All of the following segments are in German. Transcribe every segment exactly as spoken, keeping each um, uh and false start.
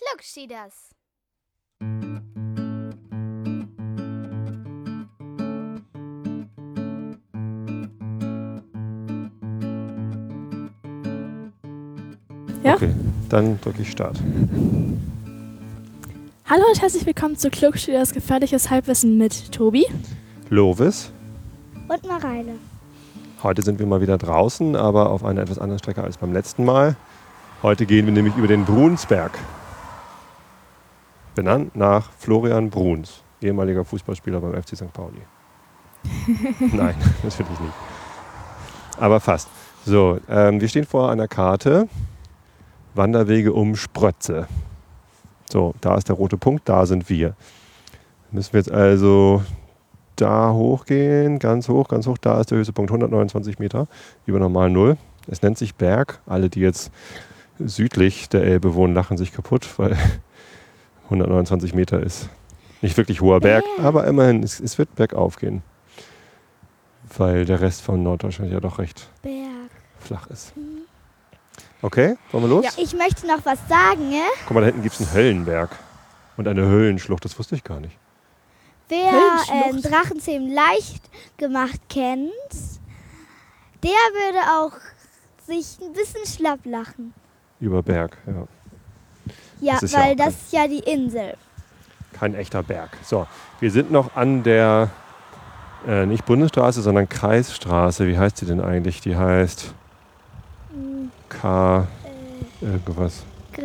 Klugschieders. Ja? Okay, dann drücke ich Start. Hallo und herzlich willkommen zu Klugschieders gefährliches Halbwissen mit Tobi. Lovis. Und Mareile. Heute sind wir mal wieder draußen, aber auf einer etwas anderen Strecke als beim letzten Mal. Heute gehen wir nämlich über den Brunsberg. Benannt nach Florian Bruns, ehemaliger Fußballspieler beim F C Sankt Pauli. Nein, natürlich nicht. Aber fast. So, ähm, wir stehen vor einer Karte. Wanderwege um Sprötze. So, da ist der rote Punkt, da sind wir. Müssen wir jetzt also da hochgehen, ganz hoch, ganz hoch. Da ist der höchste Punkt, hundertneunundzwanzig Meter über normal Null. Es nennt sich Berg. Alle, die jetzt südlich der Elbe wohnen, lachen sich kaputt, weil hundertneunundzwanzig Meter ist nicht wirklich hoher Berg, aber immerhin, es, es wird bergauf gehen. Weil der Rest von Norddeutschland ja doch recht Berg. flach ist. Okay, wollen wir los? Ja, ich möchte noch was sagen. Ne? Guck mal, da hinten gibt es einen Höllenberg und eine Höhlenschlucht, das wusste ich gar nicht. Wer ähm, Drachenzähmen leicht gemacht kennt, der würde auch sich ein bisschen schlapp lachen. Über Berg, ja. Ja, Das ist ja weil auch das ist ja die Insel. Kein echter Berg. So, wir sind noch an der, äh, nicht Bundesstraße, sondern Kreisstraße. Wie heißt die denn eigentlich? Die heißt K. Äh, irgendwas.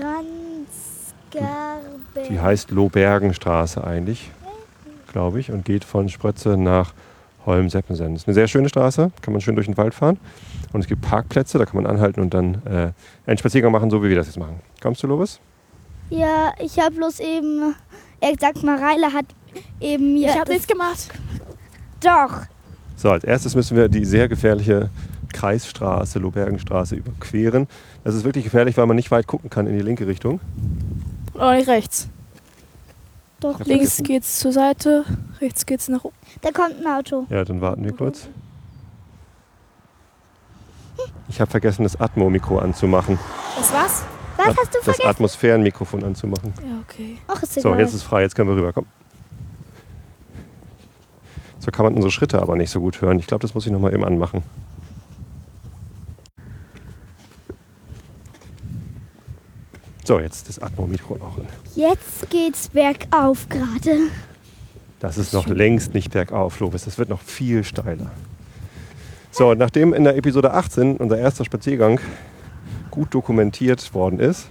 Granzgarbe. Die heißt Lohbergenstraße eigentlich, glaube ich, und geht von Sprötze nach Holm-Seppensen. Das ist eine sehr schöne Straße, kann man schön durch den Wald fahren. Und es gibt Parkplätze, da kann man anhalten und dann äh, einen Spaziergang machen, so wie wir das jetzt machen. Kommst du, Lovis? Ja, ich habe bloß eben, er sagt, Mareile hat eben mir... Ich habe nichts gemacht. Doch. So, als erstes müssen wir die sehr gefährliche Kreisstraße, Lohbergenstraße, überqueren. Das ist wirklich gefährlich, weil man nicht weit gucken kann in die linke Richtung. Oder nicht rechts. Doch, Ja, Links vergessen. geht's zur Seite, rechts geht's nach oben. da kommt ein Auto. Ja, dann warten wir kurz. Ich habe vergessen, das Atmo-Mikro anzumachen. Das war's? Was hast du Das vergessen? Atmosphärenmikrofon anzumachen. Ja, okay. Ach, ist So, egal. jetzt ist frei, jetzt können wir rüber. Komm. So kann man unsere Schritte aber nicht so gut hören. Ich glaube, das muss ich nochmal eben anmachen. So, jetzt das Atmo-Mikro auch an. Jetzt geht's bergauf gerade. Das ist noch längst nicht bergauf, Lovis. Das wird noch viel steiler. So, nachdem in der Episode achtzehn unser erster Spaziergang gut dokumentiert worden ist,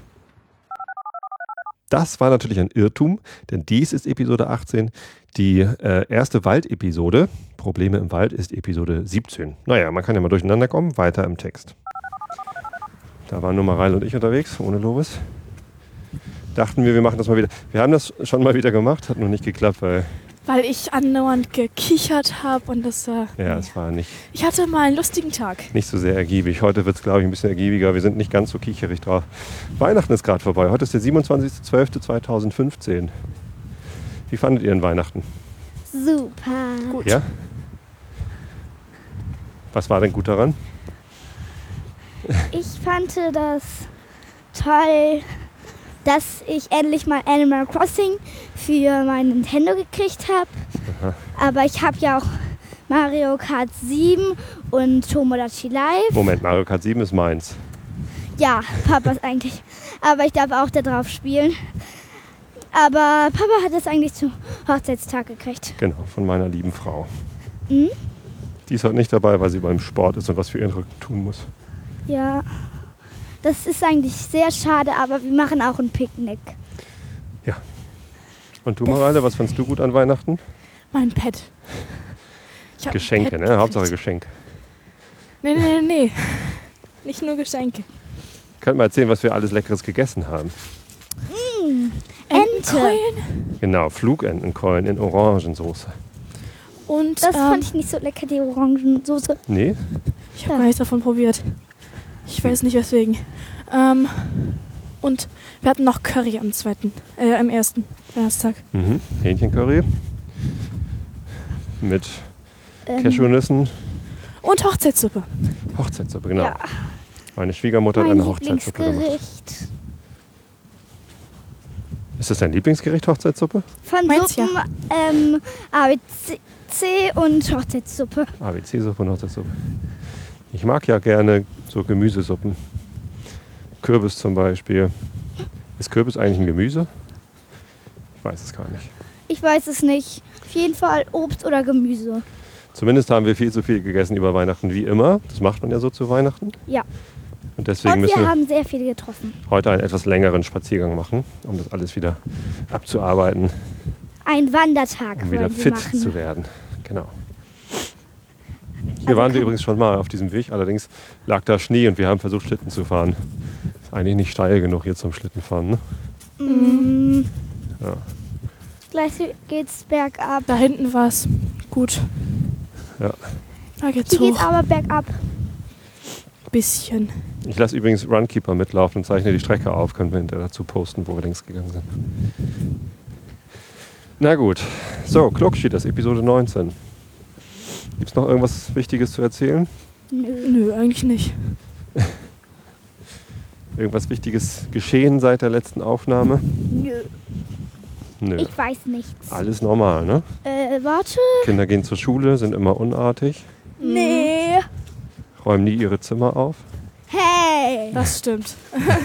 das war natürlich ein Irrtum, denn dies ist Episode achtzehn. Die äh, erste Waldepisode, Probleme im Wald, ist Episode siebzehn. Naja, man kann ja mal durcheinander kommen. Weiter im Text. Da waren nur Mareile und ich unterwegs, ohne Lovis. Dachten wir, wir machen das mal wieder. Wir haben das schon mal wieder gemacht, hat noch nicht geklappt, weil Weil ich andauernd gekichert habe und das war... ja, es war nicht, Ich hatte mal einen lustigen Tag. nicht so sehr ergiebig. Heute wird es, glaube ich, ein bisschen ergiebiger. Wir sind nicht ganz so kicherig drauf. Weihnachten ist gerade vorbei. Heute ist der siebenundzwanzigster zwölfter zweitausendfünfzehn. Wie fandet ihr denn Weihnachten? Super. Gut. Ja? Was war denn gut daran? Ich fand das toll, dass ich endlich mal Animal Crossing für mein Nintendo gekriegt habe. Aber ich habe ja auch Mario Kart sieben und Tomodachi Live. Moment, Mario Kart sieben ist meins. Ja, Papas eigentlich. Aber ich darf auch da drauf spielen. Aber Papa hat es eigentlich zum Hochzeitstag gekriegt. Genau, von meiner lieben Frau. Mhm. Die ist heute nicht dabei, weil sie beim Sport ist und was für ihren Rücken tun muss. Ja, das ist eigentlich sehr schade, aber wir machen auch ein Picknick. Und du, Mareile, was fandst du gut an Weihnachten? Mein Pet. Ich hab ein Geschenke, Pet ne? gekriegt. Hauptsache Geschenk. Nee, nee, nee, nee. Nicht nur Geschenke. Könnt mal erzählen, was wir alles Leckeres gegessen haben. Ente. Entenkeulen. Genau, Flugentenkeulen in Orangensoße. Und Das ähm, fand ich nicht so lecker, die Orangensoße. Nee? ich habe gar nichts davon probiert. Ich weiß nicht weswegen. Ähm, und wir hatten noch Curry am zweiten, äh, am ersten Weihnachtstag. Mhm. Hähnchencurry. Mit Ähm, Cashewnüssen. Und Hochzeitssuppe. Hochzeitssuppe, genau. Ja, Meine Schwiegermutter hat mein eine Hochzeitssuppe gemacht. Lieblingsgericht. Ist das dein Lieblingsgericht, Hochzeitssuppe? Von Meins, Suppen ähm, A B C und Hochzeitssuppe. A B C-Suppe und Hochzeitssuppe. Ich mag ja gerne so Gemüsesuppen. Kürbis zum Beispiel. Ist Kürbis eigentlich ein Gemüse? Ich weiß es gar nicht. Ich weiß es nicht. Auf jeden Fall Obst oder Gemüse. Zumindest haben wir viel zu viel gegessen über Weihnachten, wie immer. Das macht man ja so zu Weihnachten. Ja. Und deswegen Und müssen wir wir haben sehr viele getroffen. heute einen etwas längeren Spaziergang machen, um das alles wieder abzuarbeiten, Ein Wandertag um wieder wollen wir fit machen. zu werden. Genau. Hier Also waren wir kann- übrigens schon mal auf diesem Weg, allerdings lag da Schnee und wir haben versucht, Schlitten zu fahren. Ist eigentlich nicht steil genug hier zum Schlittenfahren, ne? Mm, Ja. Gleich geht's bergab. Da hinten war es gut. Ja. Da geht's Hier geht's hoch. aber bergab. Bisschen. Ich lasse übrigens Runkeeper mitlaufen und zeichne die Strecke auf. Können wir hinterher dazu posten, wo wir links gegangen sind. Na gut. So, Klugschied, das Episode neunzehn. Gibt es noch irgendwas Wichtiges zu erzählen? Nö. Nö, eigentlich nicht. Irgendwas Wichtiges geschehen seit der letzten Aufnahme? Nö. Nö. Ich weiß nichts. Alles normal, ne? Äh, warte. Kinder gehen zur Schule, sind immer unartig, Nee. räumen nie ihre Zimmer auf. Hey. Das stimmt.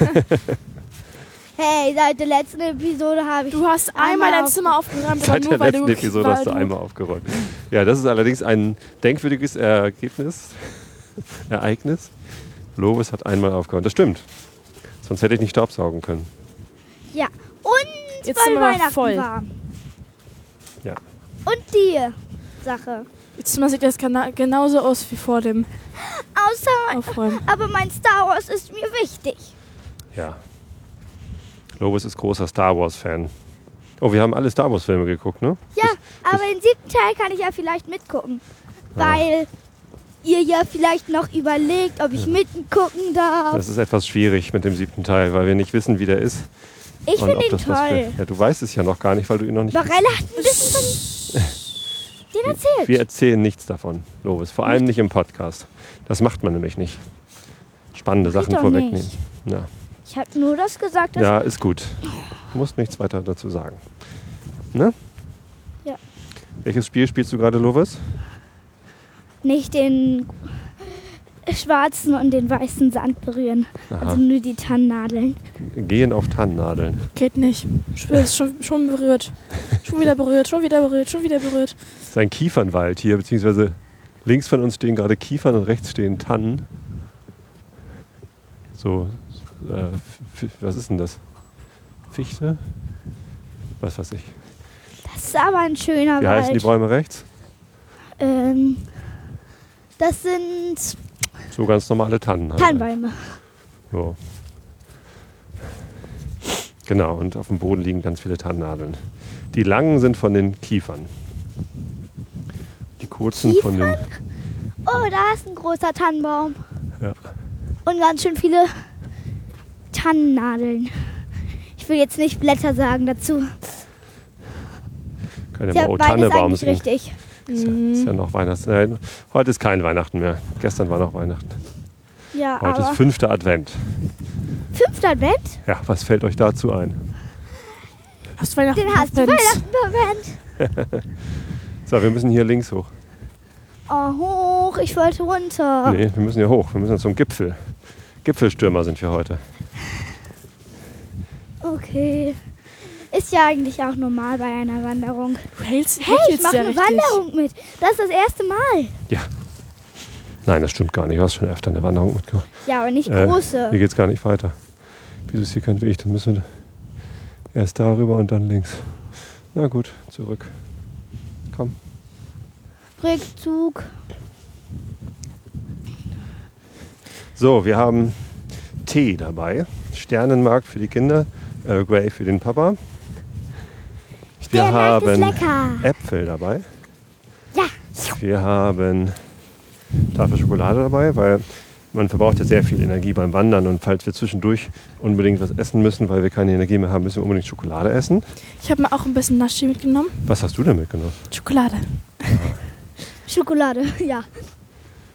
Hey, seit der letzten Episode habe ich... Du hast einmal Einmal dein auf- Zimmer aufgeräumt, aber Seit nur der weil letzten du... Episode weil hast du einmal aufgeräumt. Ja, das ist allerdings ein denkwürdiges Ergebnis, Ereignis. Lovis hat einmal aufgeräumt. Das stimmt. Sonst hätte ich nicht staubsaugen können. Ja. Und Jetzt weil sind wir Weihnachten voll. war. Ja. Und die Sache. Ihr Zimmer sieht jetzt gena- genauso aus wie vor dem Außer... Aufräumen. Aber mein Star Wars ist mir wichtig. Ja. Lovis ist großer Star Wars-Fan. Oh, wir haben alle Star Wars-Filme geguckt, ne? Ja, aber den siebten Teil kann ich ja vielleicht mitgucken. Ah. Weil ihr ja vielleicht noch überlegt, ob ich mitgucken darf. Das ist etwas schwierig mit dem siebten Teil, weil wir nicht wissen, wie der ist. Ich und finde ob ihn das was für- toll. Ja, du weißt es ja noch gar nicht, weil du ihn noch nicht... Barella hat ein bisschen von den erzählt. Wir erzählen nichts davon, Lovis. Vor allem nicht im Podcast. Das macht man nämlich nicht. Spannende Mach ich Sachen doch vorwegnehmen. nicht. Ja. Ich habe nur das gesagt, dass ja, ist gut. Du musst nichts weiter dazu sagen. Ne? Ja. Welches Spiel spielst du gerade, Lovis? nicht den schwarzen und den weißen Sand berühren. Aha. Also nur die Tannennadeln. Gehen auf Tannennadeln. Geht nicht. Ich bin schon, schon berührt. Schon wieder berührt, schon wieder berührt, schon wieder berührt. Das ist ein Kiefernwald hier, beziehungsweise links von uns stehen gerade Kiefern und rechts stehen Tannen. So, äh, F- was ist denn das? Fichte? Was weiß ich. Das ist aber ein schöner Wie heißen die Wald. Bäume rechts? Ähm, das sind So ganz normale Tannen. halt. Tannenbäume. So. Genau, und auf dem Boden liegen ganz viele Tannennadeln. Die langen sind von den Kiefern. Die kurzen von den... Oh, da ist ein großer Tannenbaum. Ja. Und ganz schön viele Tannennadeln. Ich will jetzt nicht Blätter sagen dazu. Kann ja Ja, mal O beides Tannebaum eigentlich singen. richtig. Ist ja, ist ja noch Weihnachten. Nein, heute ist kein Weihnachten mehr. Gestern war noch Weihnachten. Ja, Heute aber ist fünfter Advent. fünfter Advent? Ja, was fällt euch dazu ein? Hast du Weihnachten Den hast du Advent? Weihnachten Advent. So, wir müssen hier links hoch. Oh, hoch, ich wollte runter. Nee, wir müssen hier hoch. Wir müssen zum Gipfel. Gipfelstürmer sind wir heute. Okay. Ist ja eigentlich auch normal bei einer Wanderung. Du hältst Hey, ich jetzt mache ja eine richtig. Wanderung mit. Das ist das erste Mal. Ja. Nein, das stimmt gar nicht. Du hast schon öfter eine Wanderung mitgemacht. Ja, aber nicht Äh, große. Hier geht es gar nicht weiter. Wieso ist hier kein Weg? Dann müssen wir erst darüber und dann links. Na gut, zurück. Komm. Rückzug. So, wir haben Tee dabei. Sternenmark für die Kinder, Earl Grey für den Papa. Wir Der Markt ist haben lecker. Äpfel dabei. Ja. Wir haben Tafel Schokolade dabei, weil man verbraucht ja sehr viel Energie beim Wandern und falls wir zwischendurch unbedingt was essen müssen, weil wir keine Energie mehr haben, müssen wir unbedingt Schokolade essen. Ich habe mir auch ein bisschen Naschi mitgenommen. Was hast du denn mitgenommen? Schokolade. Schokolade, ja.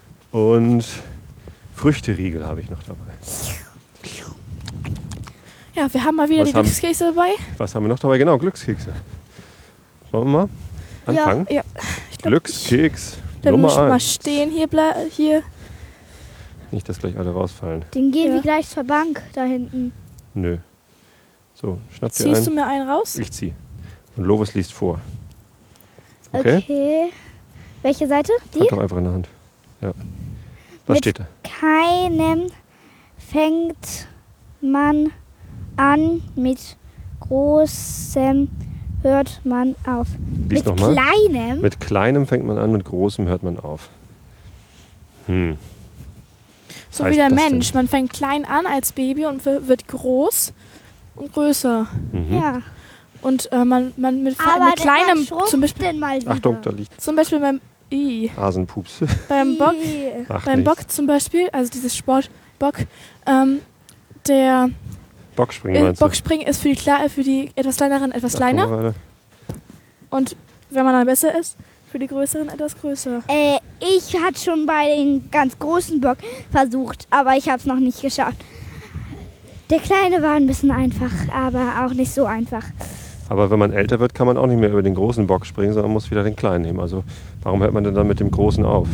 Und Früchteriegel habe ich noch dabei. Ja, wir haben mal wieder Was die haben- Glückskekse dabei. Was haben wir noch dabei? Genau, Glückskekse. Wollen wir mal anfangen? Ja, ich glaub, Glückskeks Dann Nummer muss mal eins. stehen hier, ble- hier. Nicht, dass gleich alle rausfallen. Den gehen Ja. wir gleich zur Bank da hinten. Nö. So, schnapp dir Ziehst du ein. mir einen raus? Ich zieh. Und Lovis liest vor. Okay? Okay. Welche Seite? Die? Hat doch einfach in der Hand. Ja. Was Mit- steht da? Keinem fängt man an, mit großem hört man auf. Lies mit nochmal. kleinem? Mit kleinem fängt man an, mit großem hört man auf. Hm. Was So heißt wie der das Mensch. Man fängt klein an als Baby und w- wird groß und größer. denn? Mhm. Ja. Und äh, man, man mit, Aber mit kleinem, der schrumpft zum Beispiel, denn mal wieder. Achtung, da liegt zum Beispiel beim, I, Hasenpups. beim Bock, Ih. Ach, beim nichts. Bock zum Beispiel, also dieses Sportbock, ähm, der Bockspringen äh, meinst du? Bockspringen ist für die, Kle- für die etwas kleineren etwas Ach, kleiner guck mal, warte. und wenn man dann besser ist, für die größeren etwas größer. Äh, ich hatte schon bei den ganz großen Bock versucht, aber ich habe es noch nicht geschafft. Der kleine war ein bisschen einfach, aber auch nicht so einfach. Aber wenn man älter wird, kann man auch nicht mehr über den großen Bock springen, sondern muss wieder den kleinen nehmen. Also warum hört man denn dann mit dem großen auf?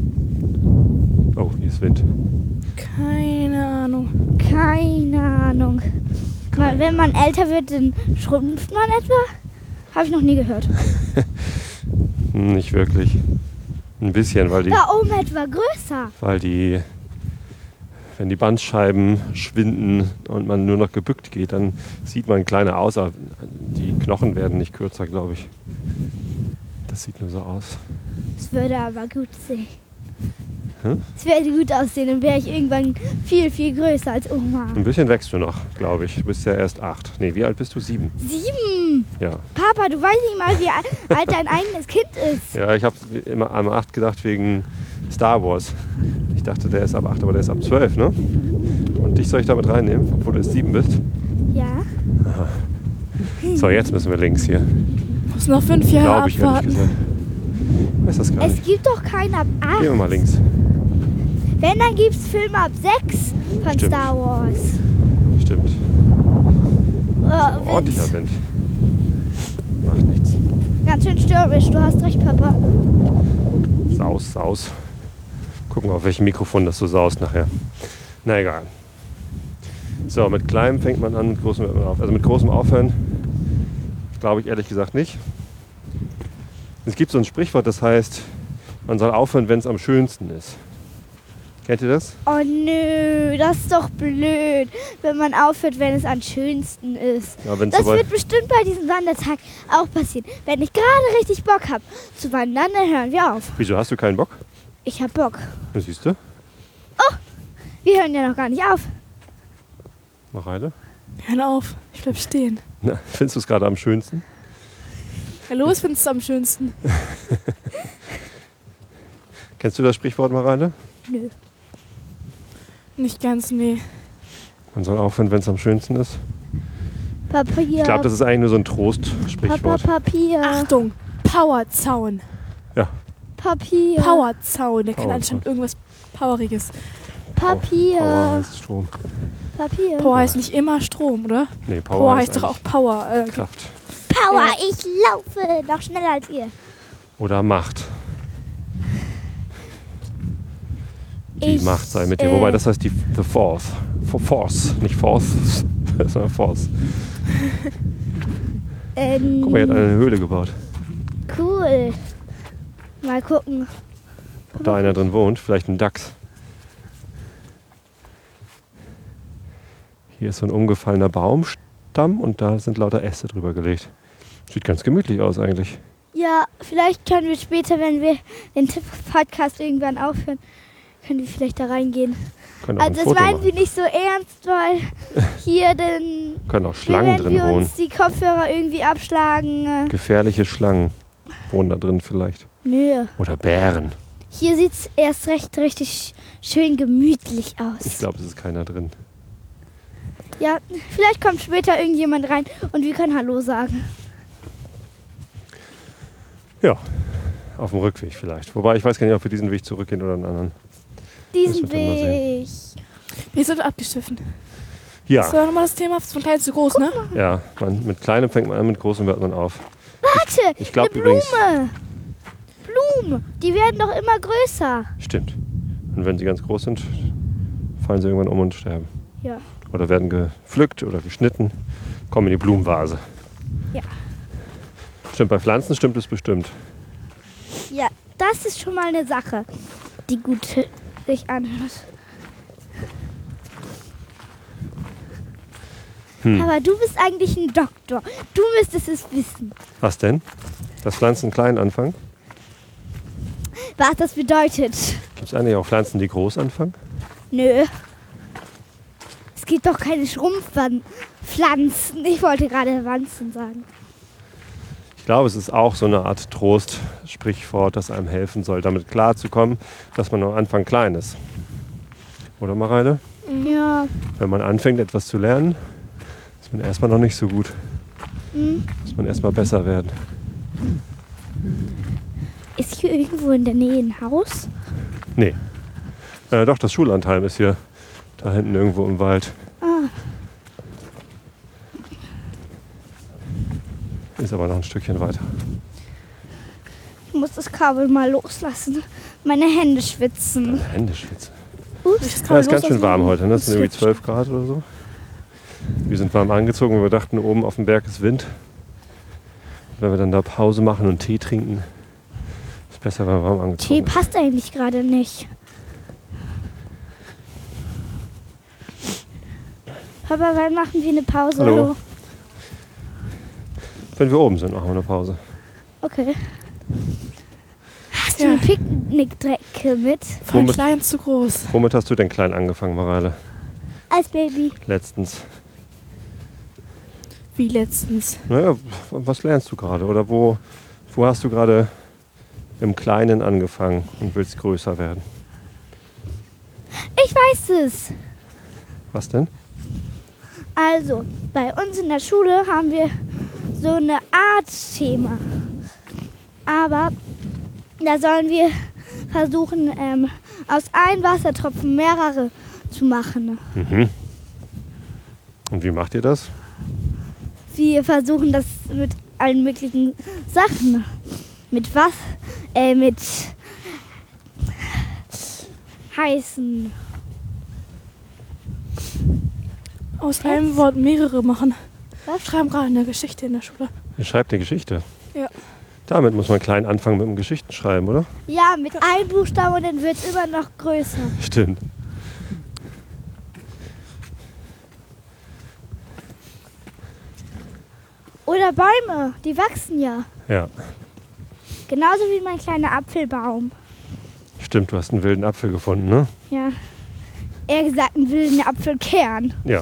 Oh, hier ist Wind. Keine Ahnung. Keine Ahnung. Weil wenn man älter wird, dann schrumpft man etwa? Habe ich noch nie gehört. Hm, nicht wirklich. Ein bisschen, weil die, Da oben etwa größer. weil die, wenn die Bandscheiben schwinden und man nur noch gebückt geht, dann sieht man kleiner aus. Aber die Knochen werden nicht kürzer, glaube ich. Das sieht nur so aus. Es würde aber gut sehen. Hm? Es würde gut aussehen, dann wäre ich irgendwann viel, viel größer als Oma. Ein bisschen wächst du noch, glaube ich. Du bist ja erst acht. Nee, wie alt bist du? Sieben. Sieben! Ja. Papa, du weißt nicht mal, wie al- alt dein eigenes Kind ist. Ja, ich habe immer an acht gedacht wegen Star Wars. Ich dachte, der ist ab acht, aber der ist ab zwölf, ne? Und dich soll ich damit reinnehmen, obwohl du erst sieben bist. Ja. So, jetzt müssen wir links hier. Muss noch fünf Jahre Glaube ich, ehrlich abwarten. gesagt. Ich weiß das gar Es nicht. gibt doch keinen ab acht. Gehen wir mal links. Wenn, dann gibt es Filme ab sechs von Stimmt. Star Wars. Stimmt. Oh, Ordentlicher Wind. Macht nichts. ganz schön störrisch, du hast recht, Papa. Saus, saus. Gucken wir, auf welchem Mikrofon das so saust nachher. Na egal. So, mit kleinem fängt man an, mit großem hört man auf. Also mit großem aufhören, glaube ich ehrlich gesagt nicht. Es gibt so ein Sprichwort, das heißt, man soll aufhören, wenn es am schönsten ist. Kennt ihr das? Oh nö, das ist doch blöd, wenn man aufhört, wenn es am schönsten ist. Ja, wenn's Das soweit- wird bestimmt bei diesem Wandertag auch passieren. Wenn ich gerade richtig Bock habe zu wandern, dann hören wir auf. Wieso, hast du keinen Bock? Ich hab Bock. Das siehst du. Wir hören ja noch gar nicht auf. Mareile? Hör auf, ich bleib stehen. Na, findest du es gerade am schönsten? Ja, los findest du am schönsten. Kennst du das Sprichwort, Mareile? Nö. Nicht ganz, nee. Man soll aufhören, wenn es am schönsten ist. Papier. Ich glaube, das ist eigentlich nur so ein Papa, Trostsprichwort. Papier. Achtung, Powerzaun. Ja, Papier. Powerzaun, der kann Powerzaun. anscheinend irgendwas Poweriges. Papier. Power heißt Strom. Papier. Power heißt nicht immer Strom, oder? Nee, Power, Power heißt doch auch eigentlich Power. Äh, Kraft. Power, Ja. ich laufe noch schneller als ihr. Oder Macht. Die Ich, Macht sei mit dir. äh, Wobei das heißt die The Force. For Force, nicht Force, sondern Force. Ähm, Guck mal, er hat eine Höhle gebaut. cool. Mal gucken. Ob da einer drin wohnt. Vielleicht ein Dachs. Hier ist so ein umgefallener Baumstamm und da sind lauter Äste drüber gelegt. Sieht ganz gemütlich aus eigentlich. Ja, vielleicht können wir später, wenn wir den Podcast irgendwann aufhören, können wir vielleicht da reingehen. Können auch ein Also das Foto meinen machen. wir nicht so ernst, weil hier dann, Können auch Schlangen wenn drin wir wohnen. uns die Kopfhörer irgendwie abschlagen. Äh, Gefährliche Schlangen wohnen da drin vielleicht. nö. Oder Bären. Hier sieht es erst recht richtig schön gemütlich aus. Ich glaube, es ist keiner drin. Ja, vielleicht kommt später irgendjemand rein und wir können Hallo sagen. Ja, auf dem Rückweg vielleicht. Wobei ich weiß gar nicht, ob wir diesen Weg zurückgehen oder einen anderen. Diesen Das wird man mal Weg. wir sind abgeschliffen. Ja, Das war nochmal das Thema von klein zu groß, ne? ja man, mit Kleinem fängt man an, mit Großem hört man auf. Warte, Ich glaube eine übrigens, Blume. Blumen, die werden doch immer größer. stimmt. Und wenn sie ganz groß sind, fallen sie irgendwann um und sterben. Ja. Oder werden gepflückt oder geschnitten, kommen in die Blumenvase. Ja. Stimmt, bei Pflanzen stimmt es bestimmt. Ja, das ist schon mal eine Sache, die gut sich anhört. Hm. Aber du bist eigentlich ein Doktor. Du müsstest es wissen. Was denn? Dass Pflanzen klein anfangen? Was das bedeutet. Gibt es eigentlich auch Pflanzen, die groß anfangen? Nö. Es gibt doch keine Schrumpfpflanzen. Ich wollte gerade Wanzen sagen. Ich glaube, es ist auch so eine Art Trost-Sprichwort, das einem helfen soll, damit klarzukommen, dass man am Anfang klein ist. Oder Mareile? Ja. Wenn man anfängt, etwas zu lernen, ist man erstmal noch nicht so gut. Hm. Muss man erstmal besser werden. Ist hier irgendwo in der Nähe ein Haus? Nee. Äh, doch, das Schullandheim ist hier da hinten irgendwo im Wald. Ah. Ist aber noch ein Stückchen weiter. Ich muss das Kabel mal loslassen. Meine Hände schwitzen. Hände schwitzen. Ups. Ja, ist ganz schön warm heute, ne? Es sind irgendwie zwölf Grad oder so. Wir sind warm angezogen, weil wir dachten, oben auf dem Berg ist Wind. Wenn wir dann da Pause machen und Tee trinken, ist besser, wenn wir warm angezogen Tee sind. passt eigentlich gerade nicht. Papa, wann machen wir eine Pause? Hallo. Wenn wir oben sind, machen wir eine Pause. Okay. Hast du Ja. eine Picknickdecke mit? Von Womit- klein zu groß. Womit hast du denn klein angefangen, Mareile? Als Baby. Letztens. Wie letztens. Naja, was lernst du gerade? Oder wo, wo hast du gerade im Kleinen angefangen und willst größer werden? Ich weiß es. Was denn? Also, bei uns in der Schule haben wir so eine Art Thema. Aber da sollen wir versuchen, ähm, aus einem Wassertropfen mehrere zu machen. Mhm. Und wie macht ihr das? Wir versuchen das mit allen möglichen Sachen. Mit was? Äh, mit heißen. Aus einem Wort mehrere machen. Was? Schreiben gerade eine Geschichte in der Schule. Ihr schreibt eine Geschichte. Ja. Damit muss man klein anfangen mit dem Geschichtenschreiben, oder? Ja, mit einem Buchstaben und dann wird es immer noch größer. Stimmt. Oder Bäume, die wachsen ja. Ja, Genauso wie mein kleiner Apfelbaum. stimmt. Du hast einen wilden Apfel gefunden, ne? Ja. Eher gesagt, einen wilden Apfelkern. Ja.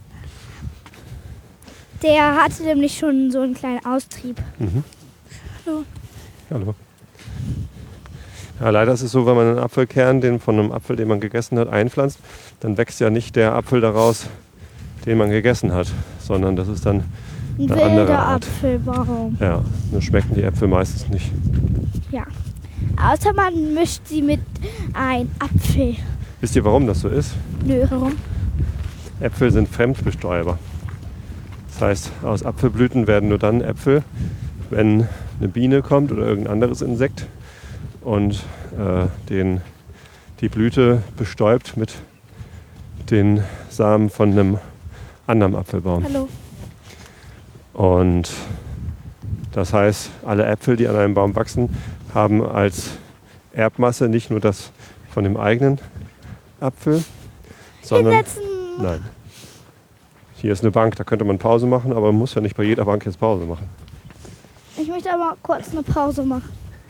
Der hatte nämlich schon so einen kleinen Austrieb. Mhm. Hallo. Hallo. Ja, leider ist es so, wenn man einen Apfelkern, den von einem Apfel, den man gegessen hat, einpflanzt, dann wächst ja nicht der Apfel daraus, den man gegessen hat, sondern das ist dann, Ein Eine andere wilder Art. Apfelbaum. ja, nur schmecken die Äpfel meistens nicht. Ja. Außer man mischt sie mit ein Apfel. Wisst ihr, warum das so ist? Nö. Warum? Äpfel sind Fremdbestäuber. Das heißt, aus Apfelblüten werden nur dann Äpfel, wenn eine Biene kommt oder irgendein anderes Insekt und äh, den, die Blüte bestäubt mit den Samen von einem anderen Apfelbaum. Hallo. Und das heißt, alle Äpfel, die an einem Baum wachsen, haben als Erbmasse nicht nur das von dem eigenen Apfel, sondern... Hinsetzen. Nein. Hier ist eine Bank, da könnte man Pause machen, aber man muss ja nicht bei jeder Bank jetzt Pause machen. Ich möchte aber kurz eine Pause machen.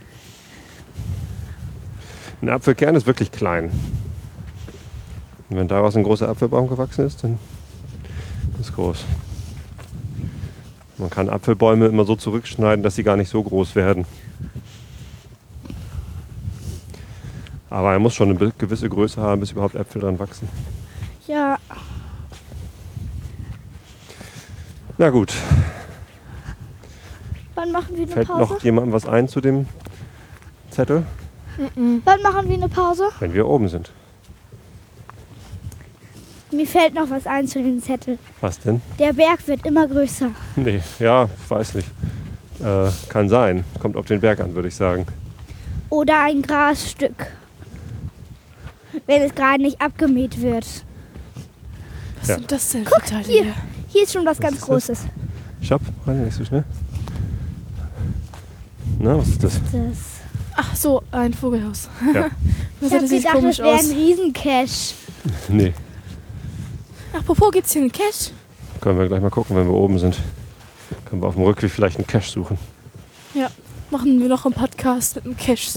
Ein Apfelkern ist wirklich klein. Und wenn daraus ein großer Apfelbaum gewachsen ist, dann ist es groß. Man kann Apfelbäume immer so zurückschneiden, dass sie gar nicht so groß werden. Aber er muss schon eine gewisse Größe haben, bis überhaupt Äpfel dran wachsen. Ja. Na gut, Wann machen wir eine fällt Pause? noch jemandem was ein zu dem Zettel? Mhm. Wann machen wir eine Pause? Wenn wir oben sind. Mir fällt noch was ein zu dem Zettel. Was denn? Der Berg wird immer größer. Nee, ja, weiß nicht. Äh, kann sein. Kommt auf den Berg an, würde ich sagen. Oder ein Grasstück. Wenn es gerade nicht abgemäht wird. Was Ja. sind das denn Guck, für Teile hier. hier? Hier ist schon was, Was ganz ist das? Großes. Stopp, rein, nicht so schnell. Na, was ist das? Das. Ach so, ein Vogelhaus. Ja. Das Ich habe sieht gedacht, komisch das wäre aus. ein Riesencache. Nee, Apropos, gibt's hier einen Cache? können wir gleich mal gucken, wenn wir oben sind. Können wir auf dem Rückweg vielleicht einen Cache suchen. Ja, machen wir noch einen Podcast mit einem Cache.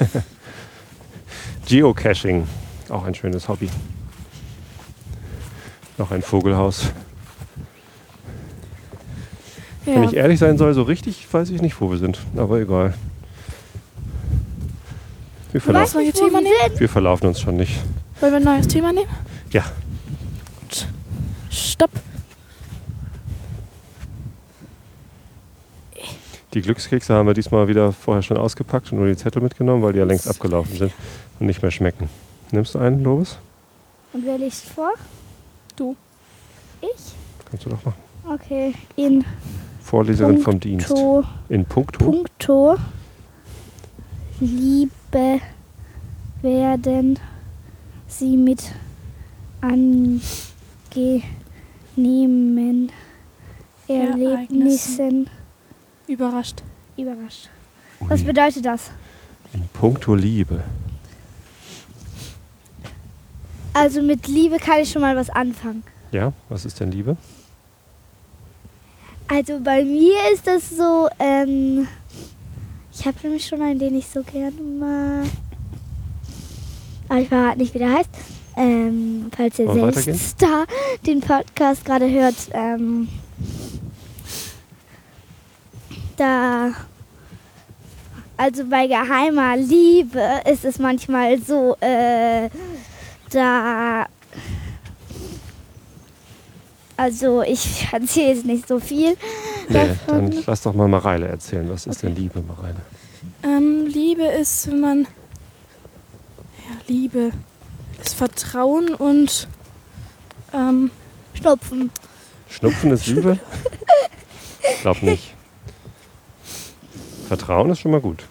Geocaching, auch ein schönes Hobby. Noch ein Vogelhaus. Wenn ich Ja. ehrlich sein soll, so richtig weiß ich nicht, wo wir sind. Aber egal. Wir Du weißt verlaufen, Neue nicht, wo Thema wir sind? wir verlaufen uns schon nicht. Wollen wir ein neues Thema nehmen? Ja, Gut. Stopp. die Glückskekse haben wir diesmal wieder vorher schon ausgepackt und nur die Zettel mitgenommen, weil die ja längst abgelaufen sind und nicht mehr schmecken. Nimmst du einen, Lovis? Und wer liest vor? Du. Ich? Kannst du doch machen. Okay. In Vorleserin vom Dienst. puncto, In puncto. puncto Liebe werden sie mit angenehmen Erlebnissen Überrascht. überrascht. Was Ui. bedeutet das? In puncto Liebe. Also mit Liebe kann ich schon mal was anfangen. Ja, was ist denn Liebe? Also bei mir ist das so, ähm, ich habe nämlich schon einen, den ich so gerne mag. Aber ich verrate nicht, wie der heißt. Ähm, falls ihr Wollen wir selbst da den Podcast gerade hört, ähm, da, also bei geheimer Liebe ist es manchmal so, äh, da, also ich erzähle jetzt nicht so viel. Nee, davon. dann lass doch mal Mareile erzählen. Was ist denn Liebe, Mareile? Ähm, Liebe ist, wenn man. Ja, Liebe ist Vertrauen und. Ähm, Schnupfen. Schnupfen ist Liebe? Ich glaube nicht. Vertrauen ist schon mal gut.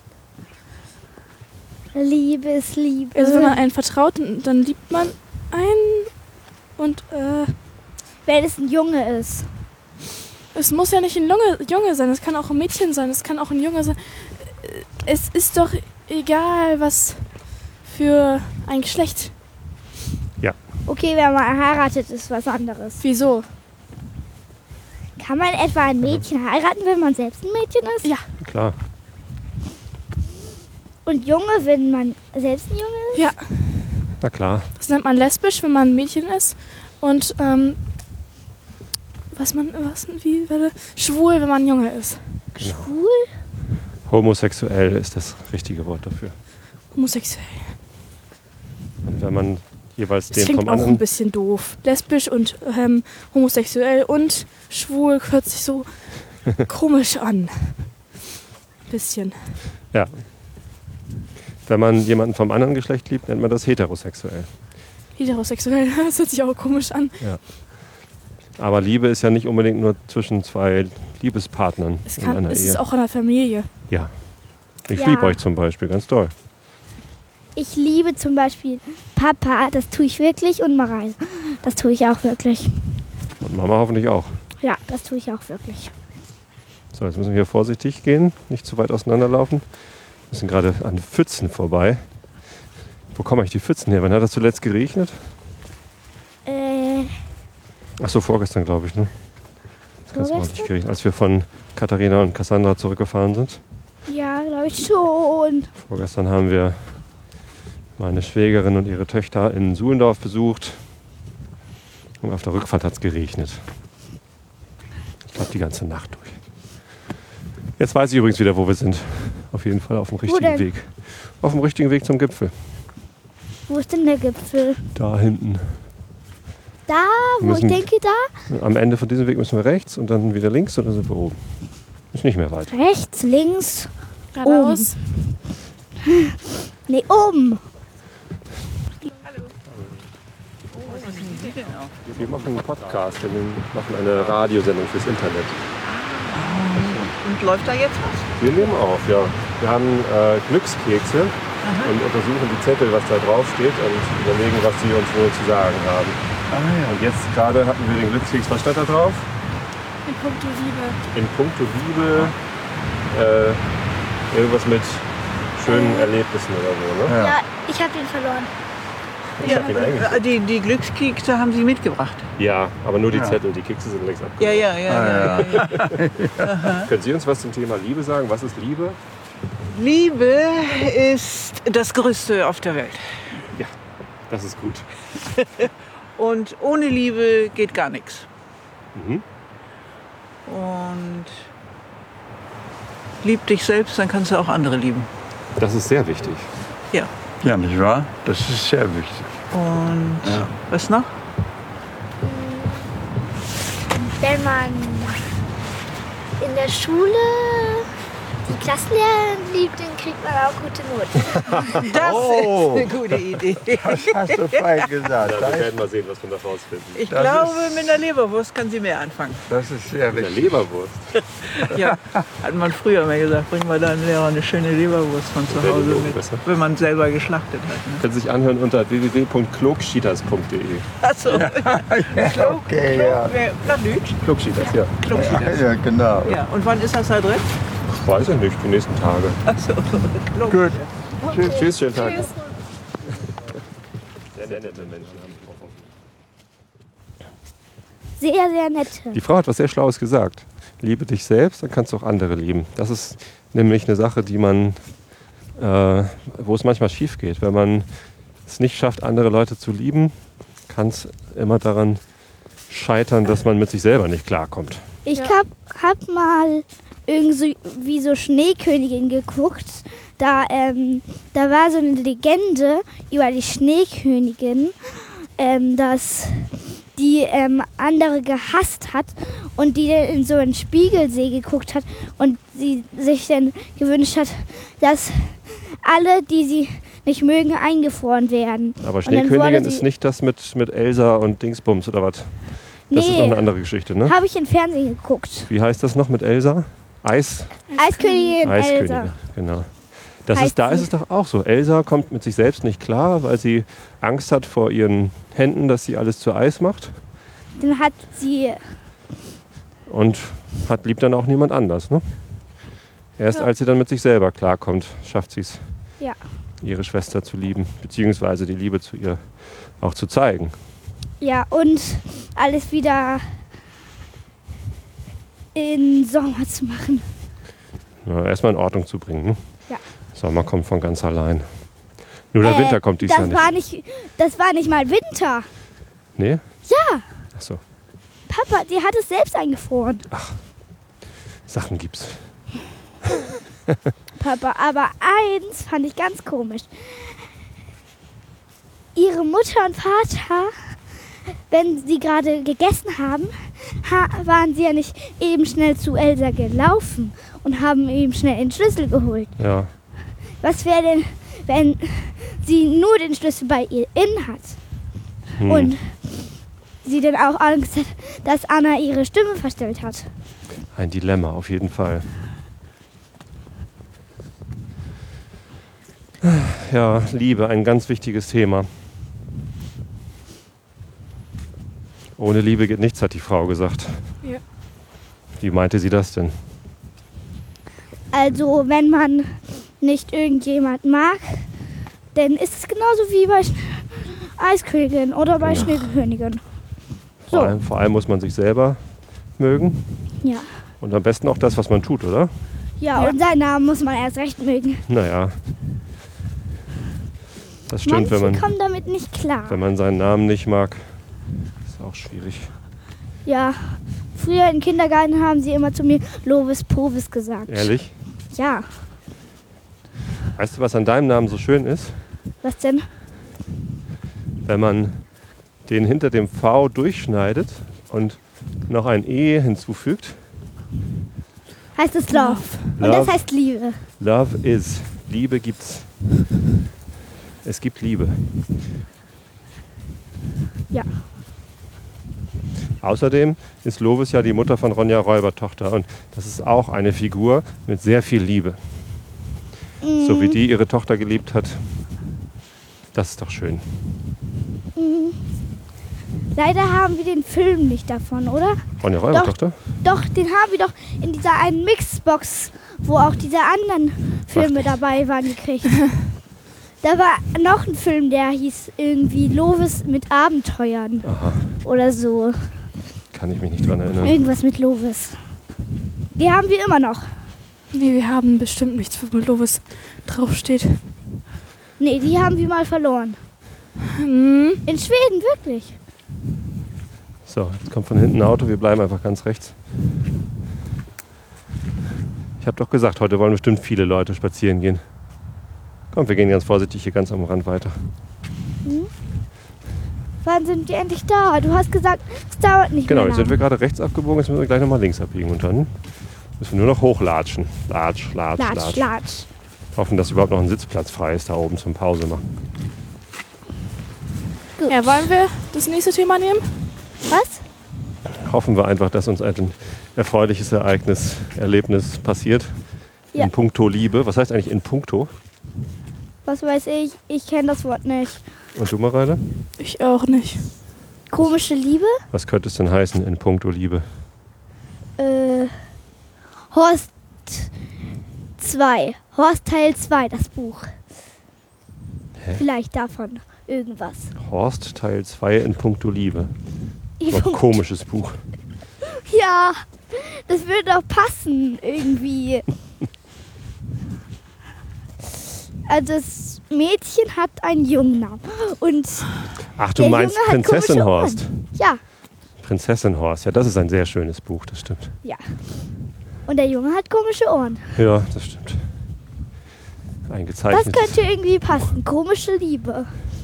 Liebe ist Liebe. also, wenn man einen vertraut, dann dann liebt man einen. Und, äh. Wenn es ein Junge ist. Es muss ja nicht ein Junge, Junge sein, es kann auch ein Mädchen sein, es kann auch ein Junge sein. Es ist doch egal, was für ein Geschlecht. Okay, wenn man heiratet, ist was anderes. Wieso? Kann man etwa ein Mädchen heiraten, wenn man selbst ein Mädchen ist? Ja. Klar. Und Junge, wenn man selbst ein Junge ist? Ja, Na klar. das nennt man lesbisch, wenn man ein Mädchen ist. Und, ähm, was man, was, wie, warte, schwul, wenn man ein Junge ist. Genau. Schwul? Homosexuell ist das richtige Wort dafür. Homosexuell. Und wenn man jeweils Das den klingt vom auch ein anderen... bisschen doof. Lesbisch und ähm, homosexuell und schwul hört sich so komisch an. Bisschen. Ja. Wenn man jemanden vom anderen Geschlecht liebt, nennt man das heterosexuell. Heterosexuell, das hört sich auch komisch an. Aber Liebe ist ja nicht unbedingt nur zwischen zwei Liebespartnern Es, in kann, einer es Ehe. ist auch in der Familie. Ja. Ich Ja. liebe euch zum Beispiel, ganz toll. Ich liebe zum Beispiel Papa, das tue ich wirklich, und Mareile. Das tue ich auch wirklich. Und Mama hoffentlich auch. Ja, das tue ich auch wirklich. So, jetzt müssen wir hier vorsichtig gehen, nicht zu weit auseinanderlaufen. Wir sind gerade an Pfützen vorbei. Wo kommen eigentlich die Pfützen her? Wann hat das zuletzt geregnet? Äh, Ach so, vorgestern glaube ich, ne? Das ganz Vorgestern? ordentlich geregnet, als wir von Katharina und Cassandra zurückgefahren sind. ja, glaube ich schon. Vorgestern haben wir meine Schwägerin und ihre Töchter in Suhlendorf besucht. Und auf der Rückfahrt hat es geregnet. Ich glaube, die ganze Nacht durch. Jetzt weiß ich übrigens wieder, wo wir sind. Auf jeden Fall auf dem richtigen denn? Weg. Auf dem richtigen Weg zum Gipfel. Wo ist denn der Gipfel? Da hinten. Da, wo Müssen- ich denke, da? Am Ende von diesem Weg müssen wir rechts und dann wieder links und dann sind wir oben. Ist nicht mehr weit. Rechts, links. Geradeaus. Nee, oben. Wir machen einen Podcast, wir machen eine Radiosendung fürs Internet. Und läuft da jetzt was? Wir nehmen auf, ja. Wir haben äh, Glückskekse Aha. und untersuchen die Zettel, was da drauf steht und überlegen, was sie uns wohl zu sagen haben. Ah, ja. Und jetzt gerade hatten wir den Glückskeks, was stand da drauf? In puncto Liebe. In puncto Liebe, äh, irgendwas mit schönen Erlebnissen oder so, ne? Ja. Ja, ich habe den verloren. Ich hab ihn eigentlich. Äh, Die, die Glückskekse haben Sie mitgebracht. Ja, aber nur die Ja. Zettel, die Kekse sind längst abgeholt. Ja, ja, ja. ja. Ah, ja. Können Sie uns was zum Thema Liebe sagen? Was ist Liebe? Liebe ist das Größte auf der Welt. Ja, das ist gut. Und ohne Liebe geht gar nichts. Mhm. Und lieb dich selbst, dann kannst du auch andere lieben. Das ist sehr wichtig. Ja. Ja, nicht wahr? Das ist sehr wichtig. Und Ja. was noch? Wenn man in der Schule die Klassenlehrerin liebt, dann kriegt man auch gute Noten. Das Oh. ist eine gute Idee. Das hast du fein gesagt. Ja, wir werden mal sehen, was wir da rausfinden. Ich Das glaube, ist- mit einer Leberwurst kann sie mehr anfangen. Das ist sehr In der wichtig. Leberwurst. Ja, hat man früher mal gesagt, bring mal deinem Lehrer eine schöne Leberwurst von zu Wäre die Hause Logo mit, besser. wenn man selber geschlachtet hat. Ne? Können Sie sich anhören unter w w w punkt klogschieders punkt de. Achso, Okay, ja. Plattdeutsch? Klogschieders, ja. Ja, genau. Ja, und wann ist das da drin? Weiß ich nicht, die nächsten Tage. Achso, Gut. Tschüss, Tschüss, schönen Tag. Sehr nette Menschen haben gesprochen. Sehr, sehr nett. Die Frau hat was sehr Schlaues gesagt. Liebe dich selbst, dann kannst du auch andere lieben. Das ist nämlich eine Sache, die man, äh, wo es manchmal schief geht. Wenn man es nicht schafft, andere Leute zu lieben, kann es immer daran scheitern, dass man mit sich selber nicht klarkommt. Ich Ja. hab, hab mal irgendwie wie so Schneekönigin geguckt. Da, ähm, da war so eine Legende über die Schneekönigin, ähm, dass die ähm, andere gehasst hat und die dann in so einen Spiegelsee geguckt hat und sie sich dann gewünscht hat, dass alle, die sie nicht mögen, eingefroren werden. Aber Und dann wurde Schneekönigin sie- ist nicht das mit, mit Elsa und Dingsbums oder was? Das ist noch eine Nee, andere Geschichte, ne? habe ich im Fernsehen geguckt. Wie heißt das noch mit Elsa? Eis? Eiskönigin Eiskönigin, Elsa. genau. Das Heißt ist, da sie. ist es doch auch so. Elsa kommt mit sich selbst nicht klar, weil sie Angst hat vor ihren Händen, dass sie alles zu Eis macht. Dann hat sie Und hat liebt dann auch niemand anders. Ne? Erst Ja. als sie dann mit sich selber klarkommt, schafft sie es, Ja. ihre Schwester zu lieben, beziehungsweise die Liebe zu ihr auch zu zeigen. Ja, und alles wieder in Sommer zu machen. Ja, erstmal in Ordnung zu bringen. Ne? Ja. Sommer kommt von ganz allein. Nur der Äh, Winter kommt dies Jahr das nicht. war nicht. Das war nicht mal Winter. Nee? Ja, Ach so, Papa, die hat es selbst eingefroren. Sachen gibt's. Papa, aber eins fand ich ganz komisch. Ihre Mutter und Vater, wenn sie gerade gegessen haben, ha waren sie ja nicht eben schnell zu Elsa gelaufen und haben eben schnell den Schlüssel geholt. Ja. Was wäre denn, wenn sie nur den Schlüssel bei ihr in hat Hm. und sie dann auch Angst hat, dass Anna ihre Stimme verstellt hat? Ein Dilemma, auf jeden Fall. Ja, Liebe, ein ganz wichtiges Thema. Ohne Liebe geht nichts, hat die Frau gesagt. Ja. Wie meinte sie das denn? Also wenn man nicht irgendjemand mag, dann ist es genauso wie bei Sch Eiskönigin oder bei Genau. Schneekönigin. Vor, So. allem, vor allem muss man sich selber mögen Ja. und am besten auch das, was man tut, oder? Ja, Ja. und seinen Namen muss man erst recht mögen. Naja. Das stimmt, Manche wenn man, kommen damit nicht klar. wenn man seinen Namen nicht mag. Ist auch schwierig. Ja. Früher im Kindergarten haben sie immer zu mir Lovis Povis gesagt. Ehrlich? Ja. Weißt du, was an deinem Namen so schön ist? Was denn? Wenn man den hinter dem V durchschneidet und noch ein E hinzufügt. Heißt es Love. Und Love. das heißt Liebe. Love is. Liebe gibt's. Es gibt Liebe. Ja. Außerdem ist Lovis ja die Mutter von Ronja Räubertochter und das ist auch eine Figur mit sehr viel Liebe. Mhm. So wie die ihre Tochter geliebt hat. Das ist doch schön. Mhm. Leider haben wir den Film nicht davon, oder? Ronja Räubertochter? Doch, den haben wir doch in dieser einen Mixbox, wo auch diese anderen Filme dabei waren, gekriegt. Da war noch ein Film, der hieß irgendwie Lovis mit Abenteuern. Aha, Oder so. kann ich mich nicht dran erinnern. Irgendwas mit Lovis. Die haben wir immer noch. Nee, wir haben bestimmt nichts, wo Lovis draufsteht. Nee, die haben wir mal verloren. Hm. In Schweden, wirklich. So, jetzt kommt von hinten ein Auto, wir bleiben einfach ganz rechts. Ich habe doch gesagt, heute wollen bestimmt viele Leute spazieren gehen. Komm, wir gehen ganz vorsichtig hier ganz am Rand weiter. Wann sind wir endlich da? Du hast gesagt, es dauert nicht Genau, mehr jetzt lang. sind wir gerade rechts abgebogen, jetzt müssen wir gleich nochmal links abbiegen und dann müssen wir nur noch hochlatschen. Latsch, latsch, Latsch, latsch. latsch. Hoffen, dass überhaupt noch ein Sitzplatz frei ist da oben zum Pause machen. Gut. Ja, wollen wir das nächste Thema nehmen? Was? Hoffen wir einfach, dass uns ein erfreuliches Ereignis, Erlebnis passiert. Ja. In puncto Liebe. Was heißt eigentlich in puncto? Was weiß ich? Ich kenne das Wort nicht. Und du, Mareile? Ich auch nicht. Komische Liebe? Was könnte es denn heißen in puncto Liebe? Äh, Horst zwei. Horst Teil zwei, das Buch. Hä? Vielleicht davon irgendwas. Horst Teil zwei in puncto Liebe. Ich Noch ein komisches Buch. Ja, das würde doch passen irgendwie. Also das Mädchen hat einen Jungnamen. Und Ach, du der meinst Junge hat Prinzessin komische Horst. Ohren. Ja, Prinzessin Horst. Ja, das ist ein sehr schönes Buch, das stimmt. ja. Und der Junge hat komische Ohren. Ja, das stimmt. Ein Das gezeichnetes. könnte irgendwie passen. Komische Liebe.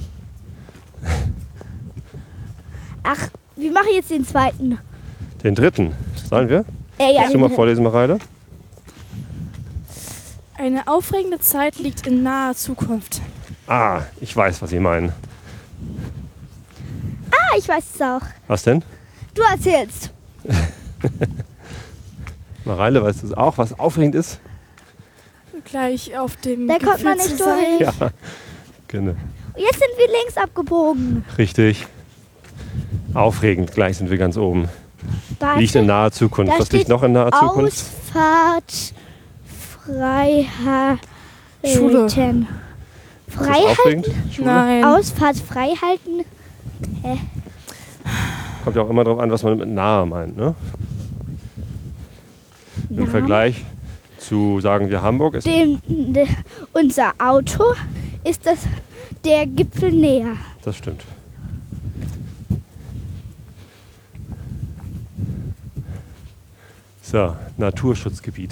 Ach, wir machen jetzt den zweiten. Den dritten. Sollen wir? Äh, ja, Willst du den mal vorlesen, Mareile? Eine aufregende Zeit liegt in naher Zukunft. Ah, ich weiß, was Sie meinen. Ah, ich weiß es auch. Was denn? Du erzählst. Mareile, weißt du auch, was aufregend ist? Gleich auf dem Da kommt man Gipfel nicht zu sein. durch. Ja, genau. Jetzt sind wir links abgebogen. Richtig. Aufregend, gleich sind wir ganz oben. Warte, Liegt in naher Zukunft. da Was liegt steht noch in naher Zukunft? Ausfahrt Freihalten. Schule. Ist das Freihalten? aufregend? Schule? Nein. Ausfahrt Freihalten? Kommt ja auch immer darauf an, was man mit nahe meint. Ne? Im Ja. Vergleich zu, sagen wir, Hamburg ist Dem, de, unser Auto ist das der Gipfel näher. das stimmt. So, Naturschutzgebiet.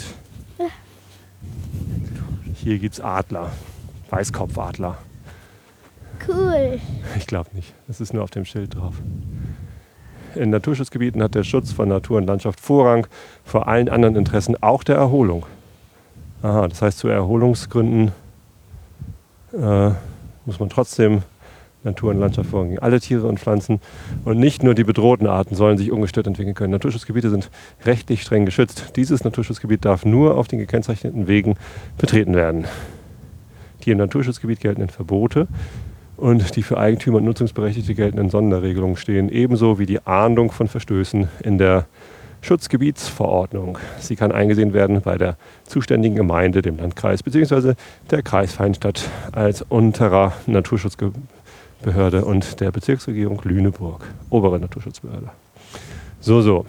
Hier gibt es Adler, Weißkopfadler. Cool. Ich glaube nicht, das ist nur auf dem Schild drauf. In Naturschutzgebieten hat der Schutz von Natur und Landschaft Vorrang vor allen anderen Interessen, auch der Erholung. Aha, das heißt, zu Erholungsgründen äh, muss man trotzdem Natur und Landschaft vorrangig. Alle Tiere und Pflanzen und nicht nur die bedrohten Arten sollen sich ungestört entwickeln können. Naturschutzgebiete sind rechtlich streng geschützt. Dieses Naturschutzgebiet darf nur auf den gekennzeichneten Wegen betreten werden. Die im Naturschutzgebiet geltenden Verbote und die für Eigentümer und Nutzungsberechtigte geltenden Sonderregelungen stehen, ebenso wie die Ahndung von Verstößen in der Schutzgebietsverordnung. Sie kann eingesehen werden bei der zuständigen Gemeinde, dem Landkreis bzw. der Kreisfeinstadt als unterer Naturschutzbehörde und der Bezirksregierung Lüneburg, obere Naturschutzbehörde. So, so.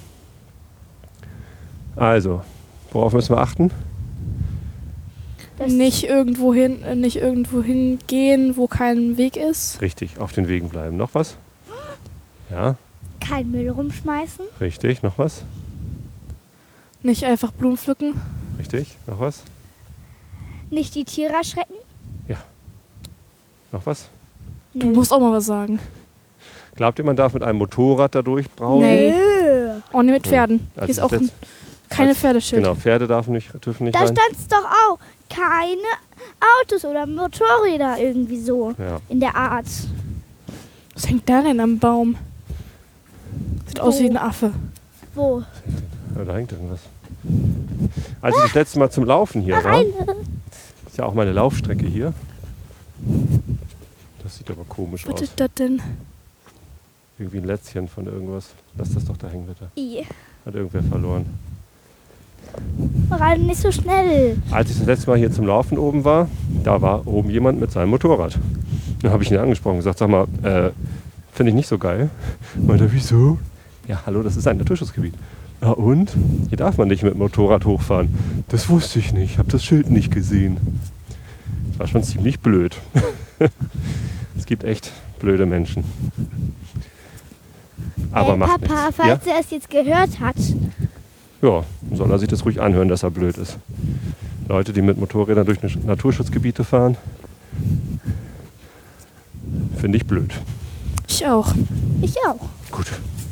Also, worauf müssen wir achten? Das Nicht irgendwo hin, äh, nicht irgendwo hingehen, wo kein Weg ist. Richtig, auf den Wegen bleiben. Noch was? Ja, kein Müll rumschmeißen. richtig. Noch was? Nicht einfach Blumen pflücken. Richtig. Noch was? Nicht die Tiere erschrecken. Noch was? Du musst auch mal was sagen. Glaubt ihr, man darf mit einem Motorrad da durchbrausen? Nee. Nö. Auch nicht mit Pferden. Also Hier ist auch das ein, keine als- Pferdeschild. Genau, Pferde dürfen nicht, dürfen nicht Da rein. stand es doch auch. Keine Autos oder Motorräder irgendwie so Ja. in der Art. Was hängt da denn am Baum? Sieht aus wie ein Affe. Wo? Ja, da hängt irgendwas. Als ich das letzte Mal zum Laufen hier war, ist ja auch meine Laufstrecke hier. Das sieht aber komisch Was aus. ist das denn? Irgendwie ein Lätzchen von irgendwas. Lass das doch da hängen, bitte. I. Hat irgendwer verloren. Rein nicht so schnell. Als ich das letzte Mal hier zum Laufen oben war, da war oben jemand mit seinem Motorrad. Dann habe ich ihn angesprochen und gesagt, sag mal, äh, finde ich nicht so geil. Meinte er, wieso? Ja, hallo, das ist ein Naturschutzgebiet. Ja und? Hier darf man nicht mit dem Motorrad hochfahren. Das wusste ich nicht, habe das Schild nicht gesehen. Das war schon ziemlich blöd. Es gibt echt blöde Menschen. Aber Ey, macht Papa, nichts. falls er es jetzt gehört hat. Ja, soll er sich das ruhig anhören, dass er blöd ist. Leute, die mit Motorrädern durch Naturschutzgebiete fahren, finde ich blöd. Ich auch. Ich auch. Gut.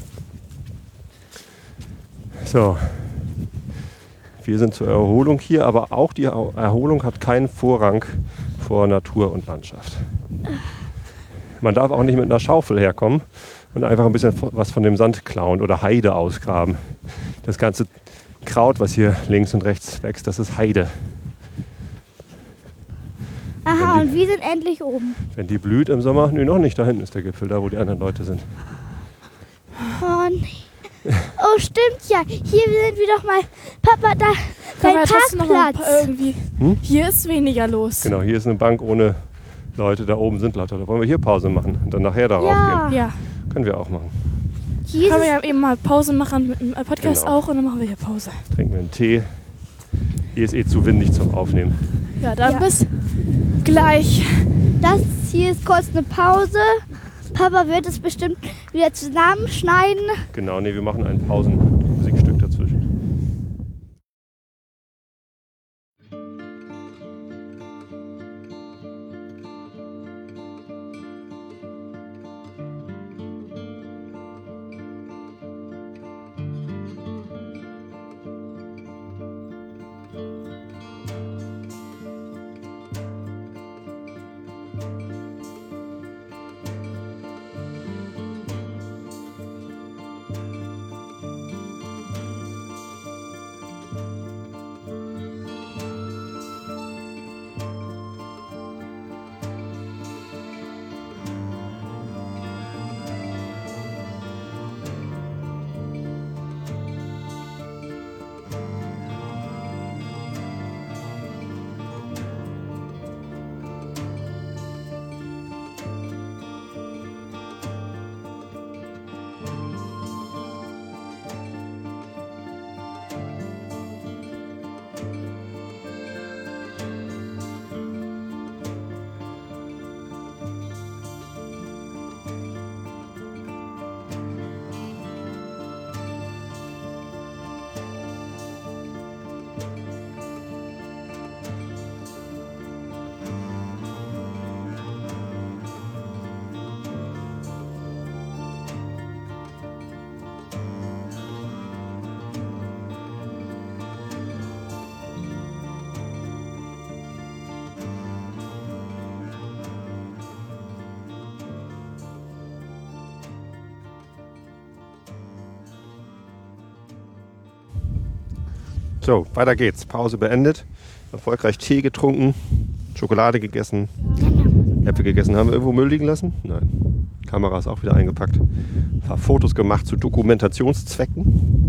So. Wir sind zur Erholung hier, aber auch die Erholung hat keinen Vorrang vor Natur und Landschaft. Man darf auch nicht mit einer Schaufel herkommen und einfach ein bisschen was von dem Sand klauen oder Heide ausgraben. Das ganze Kraut, was hier links und rechts wächst, das ist Heide. Aha, Wenn die- und wir sind endlich oben. Wenn die blüht im Sommer, nö, noch nicht, da hinten ist der Gipfel, da wo die anderen Leute sind. Oh, nee. Oh, stimmt ja. Hier sind wir doch mal. Papa, da. Können Dein wir trotzdem noch mal Parkplatz. irgendwie. Hm? Hier ist weniger los. Genau, hier ist eine Bank ohne Leute, da oben sind Leute. Da wollen wir hier Pause machen und dann nachher darauf Ja. gehen. Ja. Können wir auch machen. Hier Können ist wir ja eben mal Pause machen mit dem Podcast Genau. auch und dann machen wir hier Pause. Trinken wir einen Tee. Hier ist eh zu windig zum Aufnehmen. Ja, dann Ja. bis gleich. das hier ist kurz eine Pause. Papa wird es bestimmt wieder zusammenschneiden. Genau, nee, wir machen ein Pausenmusikstück dazwischen. So, weiter geht's. Pause beendet. Erfolgreich Tee getrunken, Schokolade gegessen, Äpfel gegessen. Haben wir irgendwo Müll liegen lassen? Nein. Kamera ist auch wieder eingepackt. Ein paar Fotos gemacht zu Dokumentationszwecken.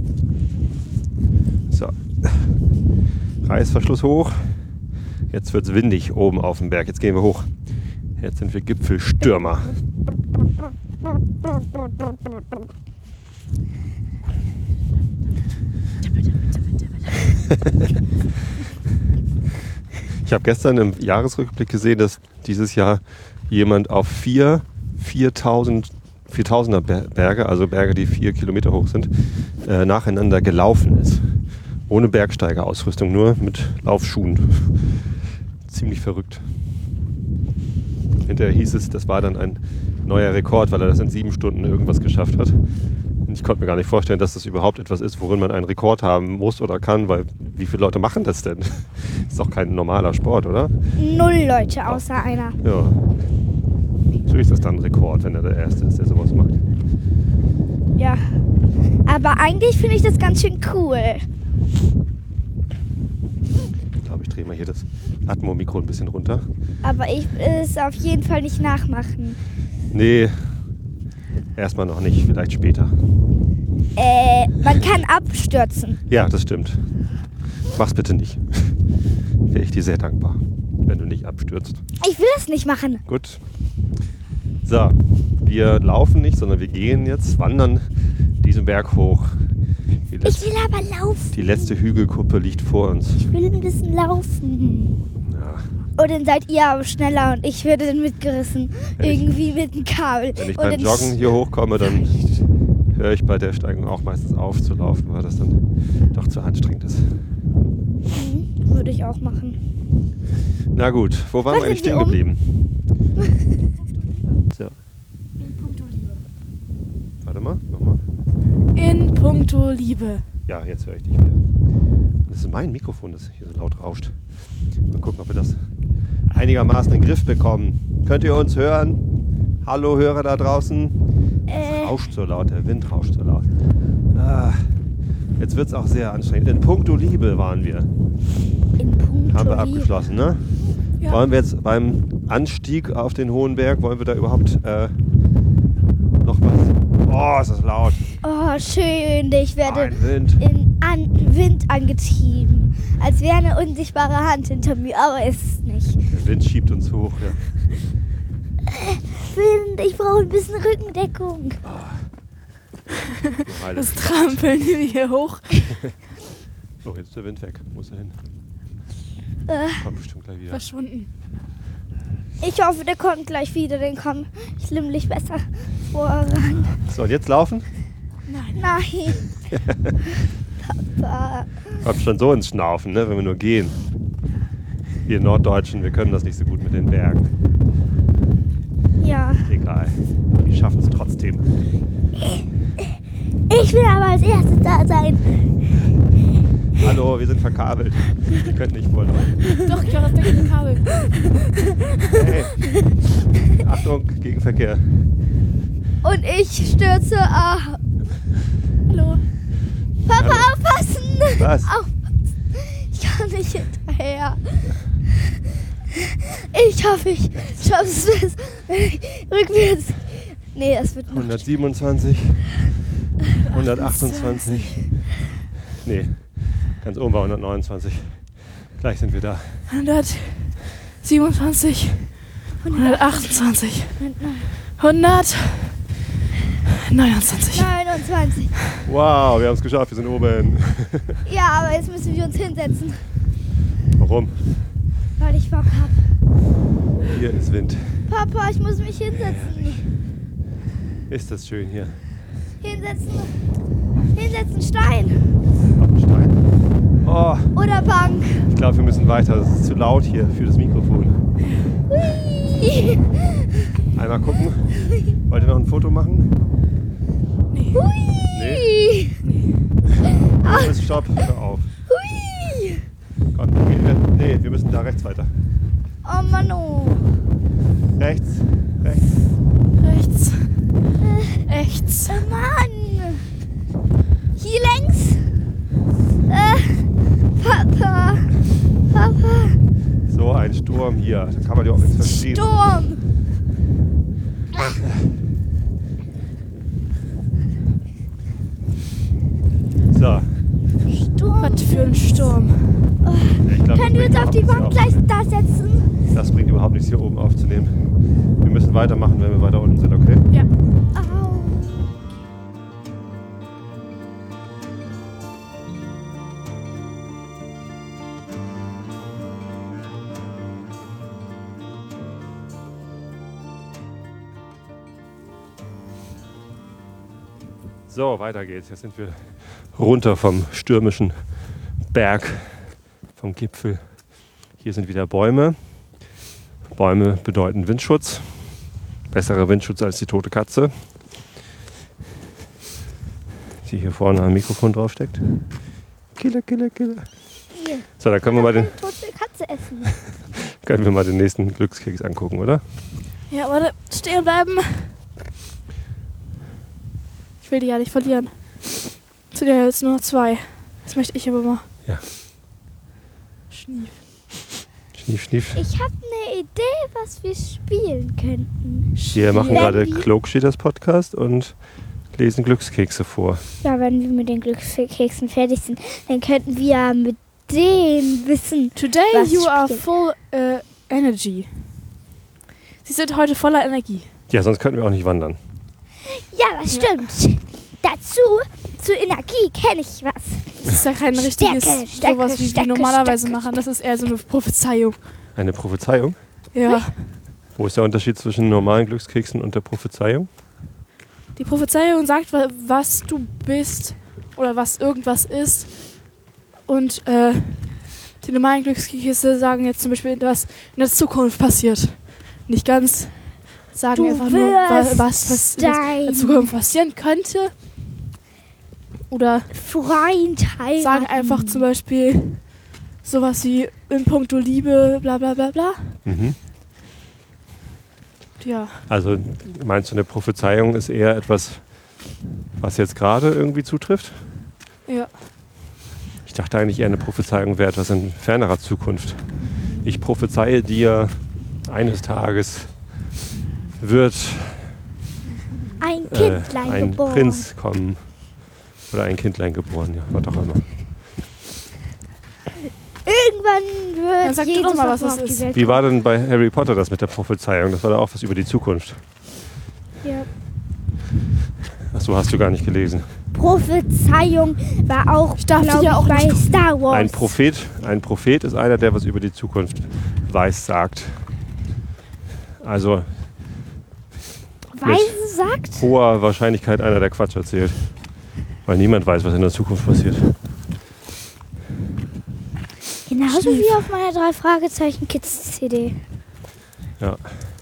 So. Reißverschluss hoch. Jetzt wird's windig oben auf dem Berg. Jetzt gehen wir hoch. Jetzt sind wir Gipfelstürmer. Ich habe gestern im Jahresrückblick gesehen, dass dieses Jahr jemand auf vier viertausend, viertausender Berge, also Berge, die vier Kilometer hoch sind, äh, nacheinander gelaufen ist. Ohne Bergsteigerausrüstung, nur mit Laufschuhen. Ziemlich verrückt. Hinterher hieß es, das war dann ein neuer Rekord, weil er das in sieben Stunden irgendwas geschafft hat. Und ich konnte mir gar nicht vorstellen, dass das überhaupt etwas ist, worin man einen Rekord haben muss oder kann, weil wie viele Leute machen das denn? Ist doch kein normaler Sport, oder? Null Leute außer einer. Ja. Natürlich ist das dann ein Rekord, wenn er der Erste ist, der sowas macht. Ja. Aber eigentlich finde ich das ganz schön cool. Ich glaube, ich drehe mal hier das Atmo-Mikro ein bisschen runter. Aber ich will es auf jeden Fall nicht nachmachen. Nee, erstmal noch nicht, vielleicht später. Äh, man kann abstürzen. Ja, das stimmt. Mach's bitte nicht. Wäre ich dir sehr dankbar, wenn du nicht abstürzt. Ich will das nicht machen. Gut. So, wir laufen nicht, sondern wir gehen jetzt, wandern diesen Berg hoch. Die Ich letzte, will aber laufen. die letzte Hügelkuppe liegt vor uns. Ich will ein bisschen laufen. Ja. Und dann seid ihr aber schneller und ich werde dann mitgerissen. Wenn ich- Irgendwie mit dem Kabel. Wenn ich und beim dann Joggen hier hochkomme, dann höre ich bei der Steigung auch meistens auf zu laufen, weil das dann doch zu anstrengend ist. Mhm, würde ich auch machen. Na gut, wo waren Was wir eigentlich sind stehen wir um? geblieben? So, In puncto Liebe. warte mal, nochmal. In puncto Liebe. Ja, jetzt höre ich dich wieder. Das ist mein Mikrofon, das hier so laut rauscht. Mal gucken, ob wir das einigermaßen in den Griff bekommen. Könnt ihr uns hören? Hallo Hörer da draußen. Äh, Es rauscht so laut, der Wind rauscht so laut. Ah, jetzt wird es auch sehr anstrengend. In puncto Liebe waren wir. in puncto Haben wir Liebe. abgeschlossen, ne? Ja. Wollen wir jetzt beim Anstieg auf den hohen Berg, wollen wir da überhaupt äh, noch was? Oh, ist das laut. Oh, schön. Ich werde Ein Wind. in an Wind angetrieben. Als wäre eine unsichtbare Hand hinter mir, aber ist es nicht. Der Wind schiebt uns hoch. Ja. Wind, ich brauche ein bisschen Rückendeckung. Du Heilige. Das trampeln wir hier hoch. Oh, jetzt ist der Wind weg. Wo ist er hin? Äh, Kommt bestimmt gleich wieder. Verschwunden. ich hoffe, der kommt gleich wieder. Dann komme ich nämlich besser voran. So, und jetzt laufen? Nein. Nein. Papa. Kommt schon so ins Schnaufen, ne, wenn wir nur gehen. Wir Norddeutschen, wir können das nicht so gut mit den Bergen. Ja. Egal. Die schaffen es trotzdem. Ich will aber als erstes da sein. Hallo, wir sind verkabelt. Wir können nicht vorlaufen. Doch, ich glaube, das deckt mit dem Kabel. Hey. Achtung, Gegenverkehr. Und ich stürze ab. Hallo. Papa, Hallo. aufpassen! Was? Aufpassen! Ich kann nicht hinterher. Ich hoffe, ich schaffe es rückwärts. Nee, es wird noch. hundertsiebenundzwanzig. hundertachtundzwanzig. Nee, ganz oben war hundertneunundzwanzig. Gleich sind wir da. hundertsiebenundzwanzig. hundertachtundzwanzig. hundertneunundzwanzig. neunundzwanzig. Wow, wir haben es geschafft, wir sind oben. Ja, aber jetzt müssen wir uns hinsetzen, Warum? weil ich Bock habe. Hier ist Wind. Papa, ich muss mich hinsetzen. Ist das schön hier. Hinsetzen. Hinsetzen, Stein. Auf dem Stein. Oh, Oder Bank. ich glaube, wir müssen weiter. Es ist zu laut hier für das Mikrofon. Hui. Einmal gucken. Wollt ihr noch ein Foto machen? Nee. Hui. Alles stopp, hör auf. Hui. Komm, gehen wir. Nee, wir müssen da rechts weiter. Oh Mann, oh. Rechts, rechts. Rechts. Rechts. Oh Mann. Hier längs. Äh, Papa. Papa. So ein Sturm hier. Da kann man ja auch nichts verstehen. Sturm. So. Sturm. Was für ein Sturm. Ich glaub, Können wir uns das auf die bringt Bank überhaupt gleich nichts da setzen? hier- Das bringt überhaupt nichts hier oben aufzunehmen. Wir müssen weitermachen, wenn wir weiter unten sind, okay? Ja. Au. So, weiter geht's. Jetzt sind wir runter vom stürmischen Berg, vom Gipfel. Hier sind wieder Bäume. Bäume bedeuten Windschutz. Besserer Windschutz als die tote Katze, die hier vorne am Mikrofon draufsteckt. Killer, killer, killer. Hier. So, dann können wir mal den, Tote Katze essen. können wir mal den nächsten Glückskeks angucken, oder? Ja, warte, stehen bleiben. Ich will die ja nicht verlieren. Zu dir jetzt nur noch zwei. Das möchte ich aber mal. Ja. Schnief. Schnief, schnief. Ich habe eine Idee, was wir spielen könnten. Wir machen Wenn gerade wir- Klogschieders Podcast und lesen Glückskekse vor. Ja, wenn wir mit den Glückskeksen fertig sind, dann könnten wir ja mit denen wissen. Today Was you are spielt? full uh, energy. Sie sind heute voller Energie. Ja, sonst könnten wir auch nicht wandern. Ja, das stimmt. Dazu, zur Energie kenne ich was. Das ist ja kein Stärke, richtiges Stärke, sowas, wie Stärke, wir normalerweise Stärke. machen. Das ist eher so eine Prophezeiung. Eine Prophezeiung? Ja. Wo ist der Unterschied zwischen normalen Glückskeksen und der Prophezeiung? Die Prophezeiung sagt, wa- was du bist oder was irgendwas ist. Und äh, die normalen Glückskekse sagen jetzt zum Beispiel, was in der Zukunft passiert. Nicht ganz sagen Du einfach nur, wa- wirst was, was in der dein Zukunft passieren könnte. Oder Freund heiraten. sagen einfach zum Beispiel sowas wie in puncto Liebe, bla bla bla bla. Mhm. Ja. Also meinst du, eine Prophezeiung ist eher etwas, was jetzt gerade irgendwie zutrifft? Ja. Ich dachte eigentlich eher, eine Prophezeiung wäre etwas in fernerer Zukunft. Ich prophezeie dir, eines Tages wird ein äh, Kindlein ein geboren. Prinz kommen. Oder ein Kindlein geboren, ja, was auch immer. Irgendwann wird Dann sag du Jesus doch mal, was auf das die ist. Welt Wie war denn bei Harry Potter das mit der Prophezeiung? Das war da auch was über die Zukunft. kommen. Ja. Ach so, hast du gar nicht gelesen. Prophezeiung war auch, darf die glaub ja auch ich, bei nicht gucken. Star Wars. Ein Prophet, ein Prophet ist einer, der was über die Zukunft weiß, sagt. Also Weise sagt? hoher Wahrscheinlichkeit einer, der Quatsch erzählt. Weil niemand weiß, was in der Zukunft passiert. Genauso wie auf meiner drei Fragezeichen Kids C D. Ja.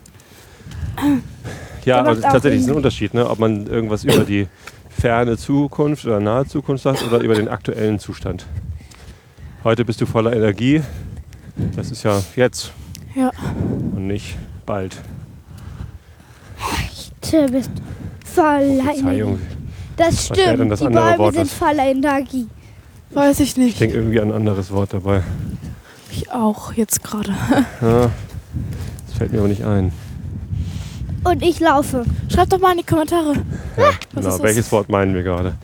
Ja, macht aber auch tatsächlich ist Sinn. ein Unterschied, ne? Ob man irgendwas über die ferne Zukunft oder nahe Zukunft sagt oder über den aktuellen Zustand. Heute bist du voller Energie. Das ist ja jetzt Ja. und nicht bald. Du bist voller Verzeihung. Energie. Das Was wäre denn stimmt, das die andere Bäume Wort, sind das- voller Energie. Weiß ich Ich nicht. denke irgendwie an ein anderes Wort dabei. Ich auch jetzt gerade. Ja, das fällt mir aber nicht ein. Und ich laufe. Schreibt doch mal in die Kommentare. Ja, Was genau. ist das? Welches Wort meinen wir gerade?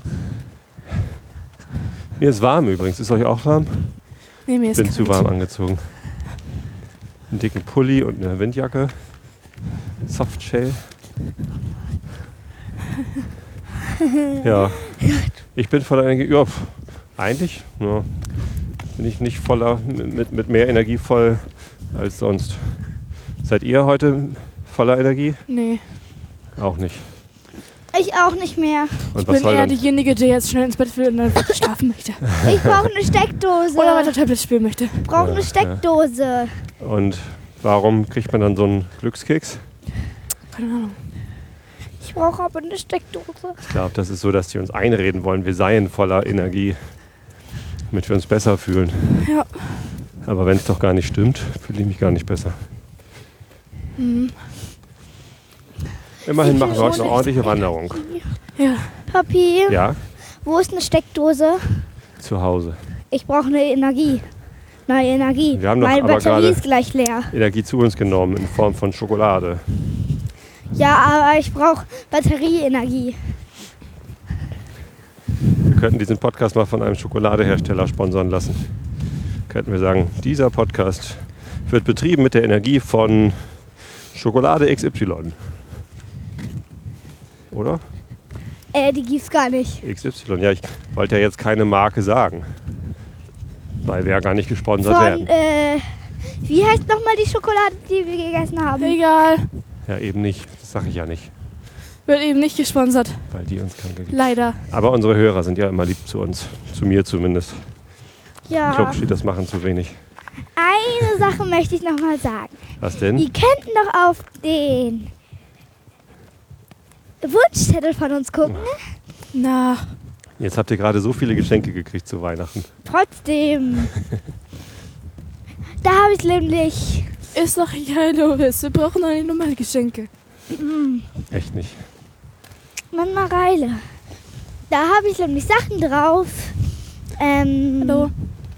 Mir ist warm übrigens. Ist euch auch warm? Nee, mir Ich ist bin zu kalt. warm angezogen. Einen dicken Pulli und eine Windjacke. Softshell. Ja. Ich bin voller Energie. Ja, pf, eigentlich ja, bin ich nicht voller, mit, mit mehr Energie voll als sonst. Seid ihr heute voller Energie? Nee. Auch nicht. Ich auch nicht mehr. Und Ich was bin soll eher dann? diejenige, die jetzt schnell ins Bett will und dann wirklich schlafen möchte. Ich brauche eine Steckdose. Oder weiter Tablet spielen möchte. Ich brauche Ja, eine Steckdose. Und warum kriegt man dann so einen Glückskeks? Keine Ahnung. Ich brauche aber eine Steckdose. Ich glaube, das ist so, dass die uns einreden wollen, wir seien voller Energie, damit wir uns besser fühlen. Ja. Aber wenn es doch gar nicht stimmt, fühle ich mich gar nicht besser. Mhm. Immerhin Ich machen wir heute will eine ordentliche Wanderung. Ja. Papi, Ja, wo ist eine Steckdose? zu Hause. Ich brauche eine Energie. Neue Energie. Wir haben doch Meine aber Batterie gerade- ist gleich leer. Energie zu uns genommen in Form von Schokolade. Ja, aber ich brauche Batterieenergie. Wir könnten diesen Podcast mal von einem Schokoladehersteller sponsern lassen. Könnten wir sagen, dieser Podcast wird betrieben mit der Energie von Schokolade X Y. Oder? Äh, die gibt's gar nicht. X Y. Ja, ich wollte ja jetzt keine Marke sagen. Weil wir ja gar nicht gesponsert Von, werden. äh, wie heißt nochmal die Schokolade, die wir gegessen haben? Egal. Ja, eben nicht. Das sage ich ja nicht. Wird eben nicht gesponsert. Weil die uns kein Geld. Leider. Aber unsere Hörer sind ja immer lieb zu uns. Zu mir zumindest. Ja. Klopschi, das machen zu wenig. Eine Sache möchte ich nochmal sagen. Was denn? Ihr könnt noch auf den Wunschzettel von uns gucken. Na, Jetzt habt ihr gerade so viele Geschenke gekriegt zu Weihnachten. Trotzdem. Da habe ich nämlich Ist doch ja los. Wir brauchen doch nicht nochmal Geschenke. Echt nicht. Mann, Mareile. Da habe ich nämlich Sachen drauf. Ähm, Hallo.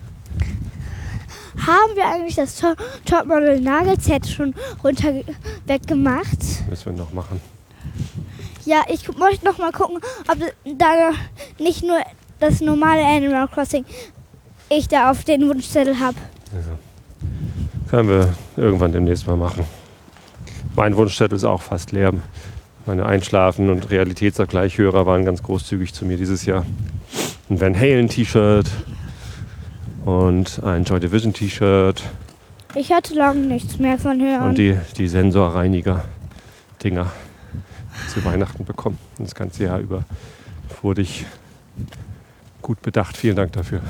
Haben wir eigentlich das To- Topmodel Nagelset schon runter weggemacht? Müssen wir noch machen. Ja, ich gu- möchte noch mal gucken, ob da nicht nur das normale Animal Crossing ich da auf den Wunschzettel habe. Können wir irgendwann demnächst mal machen. Mein Wunschzettel ist auch fast leer. Meine Einschlafen- und Realitätsabgleichhörer waren ganz großzügig zu mir dieses Jahr. Ein Van Halen T-Shirt und ein Joy Division T-Shirt Ich hatte lange nichts mehr von hören. und die, die Sensorreiniger-Dinger zu Weihnachten bekommen. Und das ganze Jahr über wurde ich gut bedacht. Vielen Dank dafür.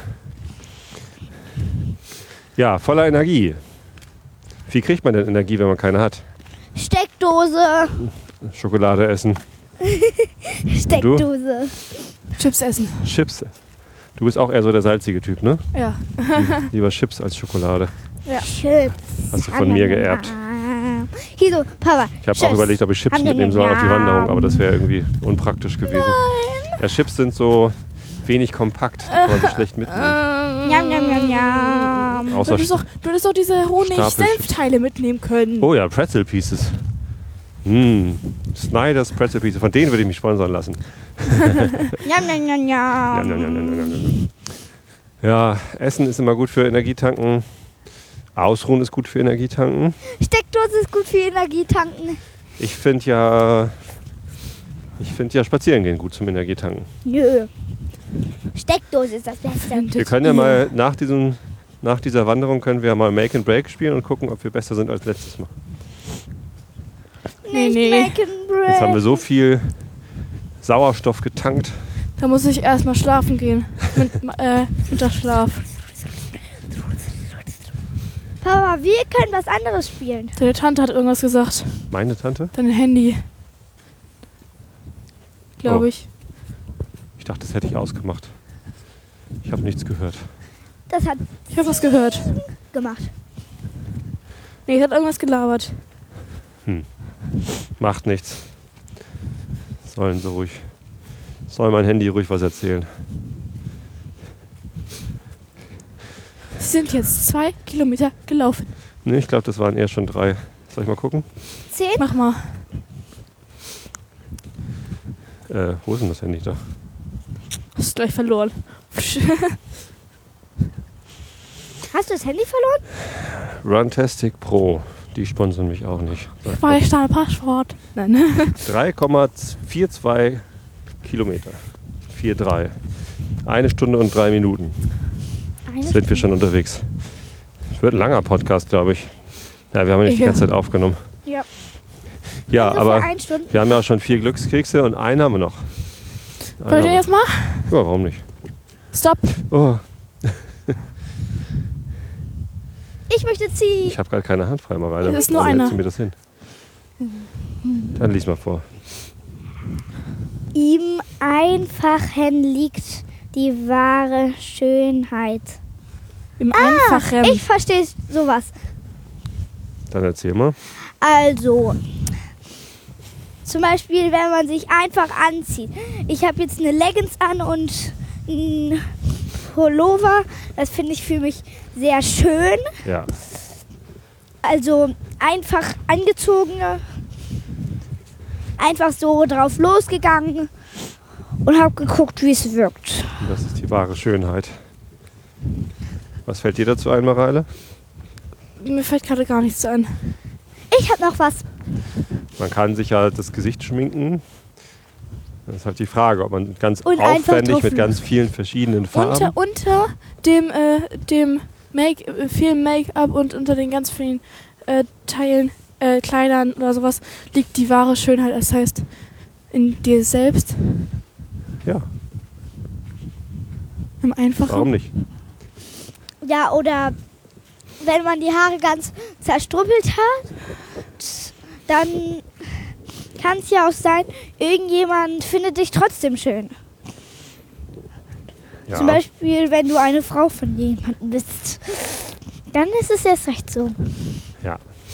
Ja, voller Energie. Wie kriegt man denn Energie, wenn man keine hat? Steckdose. Schokolade essen, Steckdose. Chips essen. Chips. Du bist auch eher so der salzige Typ, ne? Ja. Lieber Chips als Schokolade. Ja. Chips. Hast du von mir geerbt. Hier so, Papa. Ich habe auch Chips. überlegt, ob ich Chips mitnehmen soll auf die Wanderung, aber das wäre irgendwie unpraktisch gewesen. Ja, Chips sind so wenig kompakt, kann man sie schlecht mitnehmen. Njam, njam, njam, njam. Du Außer hättest doch, du hättest doch diese Honig-Senfteile mitnehmen können. oh ja, Pretzel Pieces. Mm, Snyder's Pretzel Pieces. Von denen würde ich mich sponsern lassen. Njam, njam, njam, Ja, njam. ja, ja, ja, ja, ja. Ja, Essen ist immer gut für Energietanken. Ausruhen ist gut für Energietanken. Steckdose ist gut für Energietanken. Ich finde ja, ich finde ja Spazieren gehen gut zum Energietanken. Nö. Steckdose ist das Beste. Wir können ja mal nach diesem, nach dieser Wanderung können wir mal Make and Break spielen und gucken, ob wir besser sind als letztes Mal. Nee, Nicht nee. make and break. Jetzt haben wir so viel Sauerstoff getankt. Da muss ich erstmal schlafen gehen. Mit, äh, Mittagsschlaf. Papa, wir können was anderes spielen. Deine Tante hat irgendwas gesagt. Meine Tante? Dein Handy. Glaube Oh. ich. Ich dachte, das hätte ich ausgemacht. Ich habe nichts gehört. Das hat Ich habe was gehört. gemacht. Nee, es hat irgendwas gelabert. Macht nichts. Sollen so ruhig. Soll mein Handy ruhig was erzählen. Sie sind jetzt zwei Kilometer gelaufen. Ne, ich glaube, das waren eher schon drei. Soll ich mal gucken? Zehn? Mach mal. Äh, wo ist denn das Handy da? Hast du gleich verloren. Hast du das Handy verloren? Runtastic Pro. Die sponsern mich auch nicht. Zwei Sterne Passwort. Nein. drei Komma zweiundvierzig Kilometer. vier Komma drei. Eine Stunde und drei Minuten Eine sind wir schon unterwegs. Wird ein langer Podcast, glaube ich. Ja, wir haben ja nicht die Ja. ganze Zeit aufgenommen. Ja. Ja, Ungefähr aber eine Stunde. wir haben ja auch schon vier Glückskekse und einen haben wir noch. Einen Wollt ihr haben wir. jetzt mal? Ja, warum nicht? Stopp. Oh, Ich möchte ziehen. ich habe gerade keine Hand frei, Mareile. Es ist nur Warum einer. hältst du mir das hin? Dann lies mal vor. Im Einfachen liegt die wahre Schönheit. Im Einfachen. Ich verstehe sowas. Dann erzähl mal. Also, zum Beispiel, wenn man sich einfach anzieht. Ich habe jetzt eine Leggings an und ein Pullover. Das finde ich für mich sehr schön. Ja. Also einfach angezogen, einfach so drauf losgegangen und habe geguckt, wie es wirkt. Und das ist die wahre Schönheit. Was fällt dir dazu ein, Mareile? Mir fällt gerade gar nichts ein. Ich habe noch was. Man kann sich halt das Gesicht schminken. Das ist halt die Frage, ob man ganz Und einfach aufwendig drauf mit ganz vielen verschiedenen Farben. Unter, unter dem, äh, dem Make, äh, vielen Make-up und unter den ganz vielen äh, Teilen, äh, Kleidern oder sowas liegt die wahre Schönheit. Das heißt, in dir selbst, Ja, im Einfachen. warum nicht? Ja, oder wenn man die Haare ganz zerstruppelt hat, dann kann es ja auch sein, irgendjemand findet dich trotzdem schön. Ja. Zum Beispiel, wenn du eine Frau von jemandem bist. Dann ist es erst recht so. Ja.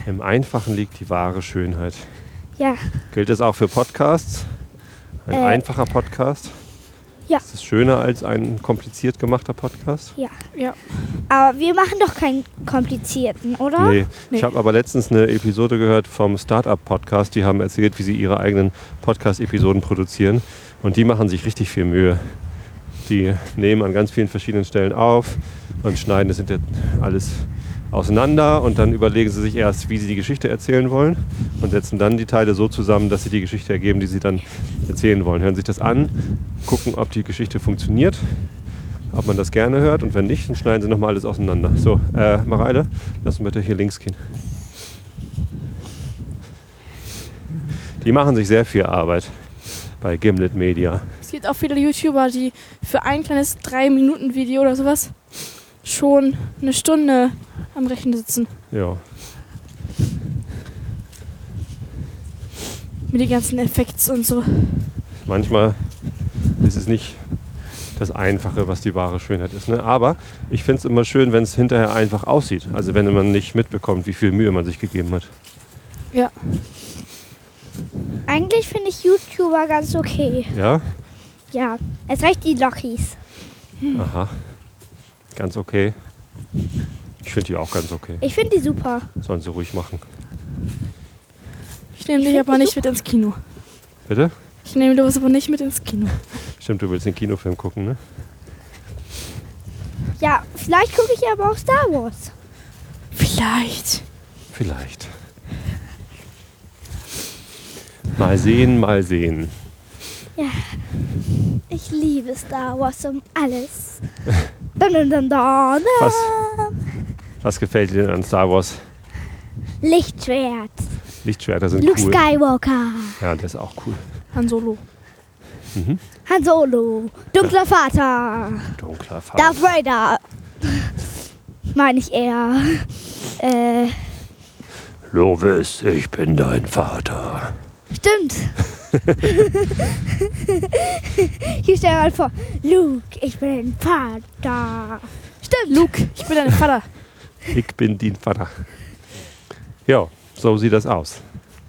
Im Einfachen liegt die wahre Schönheit. Ja, Gilt das auch für Podcasts? Ein Äh. einfacher Podcast? Ja. Ist es schöner als ein kompliziert gemachter Podcast? ja. Ja. Aber wir machen doch keinen komplizierten, oder? Nee. Nee. Ich habe aber letztens eine Episode gehört vom Startup-Podcast. Die haben erzählt, wie sie ihre eigenen Podcast-Episoden produzieren. Und die machen sich richtig viel Mühe. Die nehmen an ganz vielen verschiedenen Stellen auf und schneiden das hinter alles auseinander. Und dann überlegen sie sich erst, wie sie die Geschichte erzählen wollen. Und setzen dann die Teile so zusammen, dass sie die Geschichte ergeben, die sie dann erzählen wollen. Hören sich das an, gucken, ob die Geschichte funktioniert, ob man das gerne hört. Und wenn nicht, dann schneiden sie nochmal alles auseinander. So, äh, Mareile, lass uns bitte hier links gehen. Die machen sich sehr viel Arbeit bei Gimlet Media. Es gibt auch viele YouTuber, die für ein kleines drei Minuten Video oder sowas schon eine Stunde am Rechner sitzen. Ja. Mit den ganzen Effekts und so. Manchmal ist es nicht das Einfache, was die wahre Schönheit ist. Ne? Aber ich finde es immer schön, wenn es hinterher einfach aussieht. Also wenn man nicht mitbekommt, wie viel Mühe man sich gegeben hat. Ja. Eigentlich finde ich YouTuber ganz okay. Ja? Ja, es reicht die Lockies. Aha. Ganz okay. Ich finde die auch ganz okay. Ich finde die super. Sollen sie ruhig machen. Ich nehme dich aber nicht mit ins Kino. Bitte? Ich nehme dich aber nicht mit ins Kino. Stimmt, du willst den Kinofilm gucken, ne? Ja, vielleicht gucke ich aber auch Star Wars. Vielleicht. Vielleicht. Mal sehen, mal sehen. Ja, ich liebe Star Wars um alles. Dun, dun, dun, dun. Was? Was gefällt dir denn an Star Wars? Lichtschwert. Lichtschwerter sind Luke cool. Skywalker. Ja, das ist auch cool. Han Solo. Mhm. Han Solo. Dunkler Vater. Dunkler Farbe. Darth Vader. Meine ich eher. Äh, Lovis, ich bin dein Vater. stimmt. Hier stell dir mal vor. Luke, ich bin dein Vater. Stimmt. Luke, ich bin dein Vater. Ich bin dein Vater. Ja, so sieht das aus.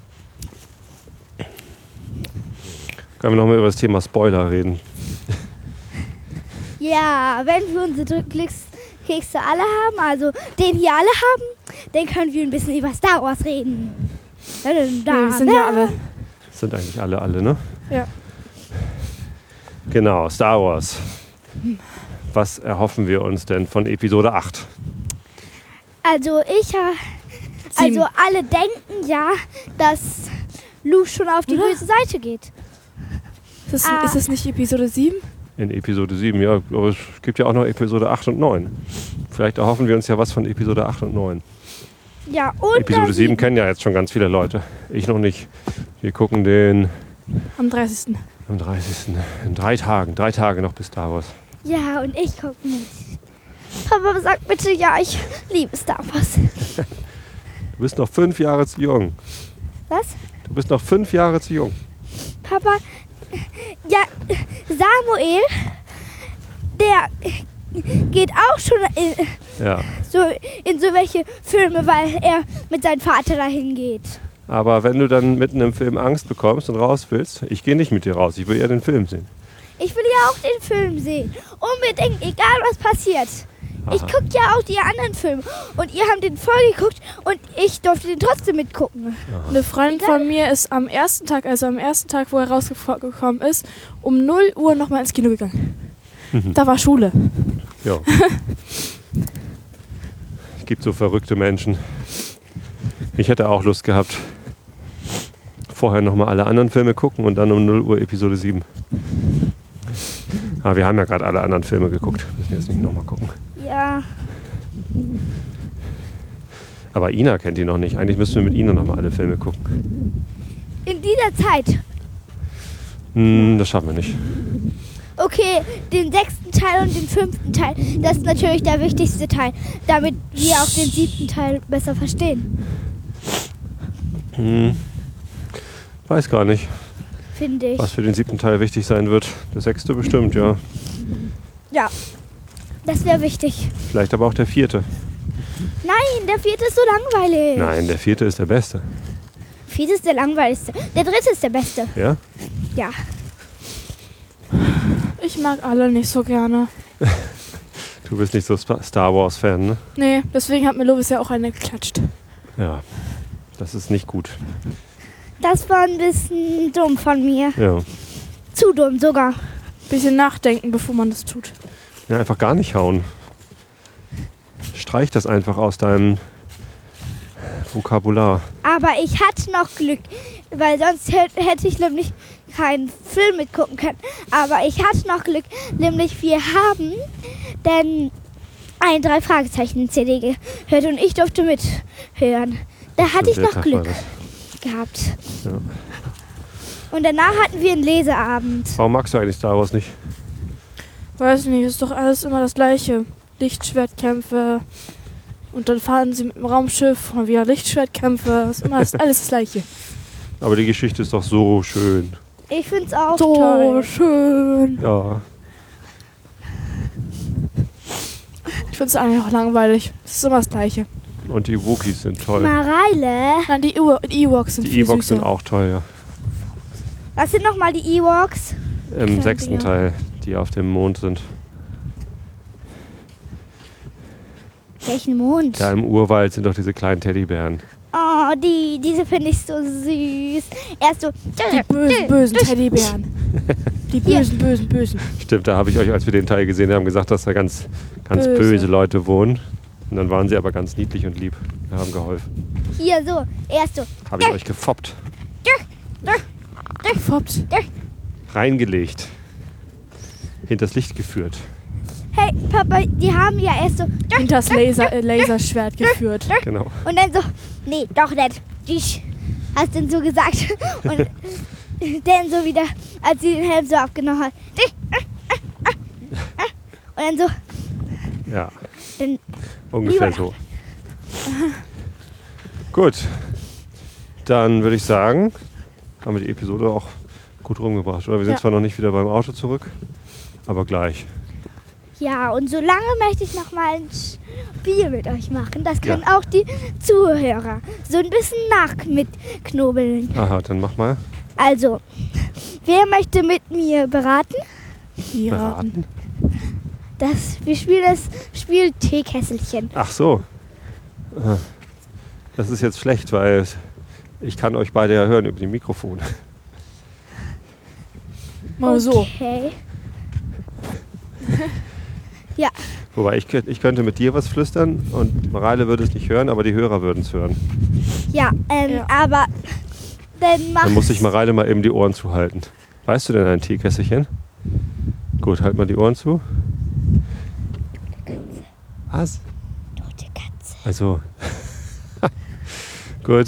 Können wir noch mal über das Thema Spoiler reden? Ja, wenn wir unsere Glückskekse alle haben, also den hier alle haben, dann können wir ein bisschen über Star Wars reden. Da, da, da, Wir sind ja alle. Das sind eigentlich alle, alle, ne? Ja. Genau, Star Wars. Was erhoffen wir uns denn von Episode acht? Also ich, äh, also alle denken ja, dass Luke schon auf die Oder? böse Seite geht. Ist das, Ah. ist das nicht Episode sieben? In Episode sieben, ja, aber es gibt ja auch noch Episode acht und neun. Vielleicht erhoffen wir uns ja was von Episode acht und neun. Ja, und Episode dann- sieben kennen ja jetzt schon ganz viele Leute. Ich noch nicht. Wir gucken den Am dreißigsten. am dreißigsten In drei Tagen. Drei Tage noch bis Star Wars. Ja, und ich gucke nicht. Papa sagt bitte, ja, ich liebe Star Wars. Du bist noch fünf Jahre zu jung. Was? Du bist noch fünf Jahre zu jung. Papa, ja, Samuel, der geht auch schon in, Ja. so, in so welche Filme, weil er mit seinem Vater dahin geht. Aber wenn du dann mitten im Film Angst bekommst und raus willst, ich gehe nicht mit dir raus. Ich will ja den Film sehen. Ich will ja auch den Film sehen. Unbedingt, egal was passiert. Ich Aha. gucke ja auch die anderen Filme. Und ihr habt den voll geguckt und ich durfte den trotzdem mitgucken. Eine Freundin von mir ist am ersten Tag, also am ersten Tag, wo er rausgekommen ist, um null Uhr nochmal ins Kino gegangen. Da war Schule. Ja. Es gibt so verrückte Menschen. Ich hätte auch Lust gehabt, vorher nochmal alle anderen Filme gucken und dann um null Uhr Episode sieben. Aber wir haben ja gerade alle anderen Filme geguckt. Müssen jetzt nicht nochmal gucken. Ja, Aber Ina kennt die noch nicht. Eigentlich müssten wir mit Ina nochmal alle Filme gucken. in dieser Zeit. Hm, das schaffen wir nicht. Okay, den sechsten Teil und den fünften Teil. Das ist natürlich der wichtigste Teil, damit wir auch den siebten Teil besser verstehen, Hm, weiß gar nicht, finde ich. was für den siebten Teil wichtig sein wird. Der sechste bestimmt, ja. Ja, das wäre wichtig. Vielleicht aber auch der vierte. Nein, der vierte ist so langweilig. Nein, der vierte ist der beste. Vierte ist der langweiligste. Der dritte ist der beste. Ja? Ja. Ich mag alle nicht so gerne. Du bist nicht so Spa- Star Wars-Fan, ne? Nee, deswegen hat mir Lovis ja auch eine geklatscht. Ja. Das ist nicht gut. Das war ein bisschen dumm von mir. Ja. Zu dumm sogar. Bisschen nachdenken, bevor man das tut. Ja, einfach gar nicht hauen. Streich das einfach aus deinem Vokabular. Aber ich hatte noch Glück, weil sonst hätt- hätte ich nämlich keinen Film mitgucken können. Aber ich hatte noch Glück, nämlich wir haben denn ein drei Fragezeichen C D gehört und ich durfte mithören. Da hatte ich Welcher noch Tag Glück war das? gehabt. Ja. Und danach hatten wir einen Leseabend. Warum magst du eigentlich Star Wars nicht? Weiß nicht, ist doch alles immer das Gleiche. Lichtschwertkämpfe. Und dann fahren sie mit dem Raumschiff und wieder Lichtschwertkämpfe. Ist immer das, alles das Gleiche. Aber die Geschichte ist doch so schön. Ich finde es auch So toll. schön. Ja. Ich finde es eigentlich auch langweilig. Es ist immer das Gleiche. Und die Wookiees sind toll. Mareile. Nein, die Ewo- die Ewoks sind Die viel Ewoks süßer. sind auch toll, ja. Was sind nochmal die Ewoks? Im Kleine sechsten Dinger. Teil, die auf dem Mond sind. Welchen Mond? Da im Urwald sind doch diese kleinen Teddybären. Oh, die, diese finde ich so süß. Erst so. Die bösen, bösen Teddybären. Die bösen, bösen, bösen. Stimmt, da habe ich euch, als wir den Teil gesehen haben, gesagt, dass da ganz, ganz Böse. böse. Leute wohnen. Und dann waren sie aber ganz niedlich und lieb. Wir haben geholfen. Hier so. Erst so. Habe ich euch gefoppt. Gefoppt. Reingelegt. Hinters Licht geführt. Hey, Papa, die haben ja erst so. Hinters Laser, äh, Laserschwert geführt. Genau. Und dann so. Nee, doch nicht. Die hast du denn so gesagt. Und dann so wieder, als sie den Helm so abgenommen hat. Und dann so. Ja, Dann, ungefähr Lieber- so. Gut. Dann würde ich sagen, haben wir die Episode auch gut rumgebracht. Oder wir sind Ja. zwar noch nicht wieder beim Auto zurück, aber gleich. ja, und so lange möchte ich noch mal ein Spiel mit euch machen. Das können Ja. auch die Zuhörer so ein bisschen nach mitknobeln. Aha, dann mach mal. Also, wer möchte mit mir beraten? Ja. Beraten. Das, wir spielen das Spiel Teekesselchen. Ach so. Äh, Das ist jetzt schlecht, weil ich kann euch beide ja hören über die Mikrofone. Mal so. Okay. Ja, Wobei ich, könnt- ich könnte mit dir was flüstern und Mareile würde es nicht hören, aber die Hörer würden es hören. ja, ähm, Ja. aber dann mach Dann muss ich Mareile mal eben die Ohren zuhalten. Weißt du denn ein Teekesselchen? Gut, halt mal die Ohren zu. Was? tote Katze. Also. Gut.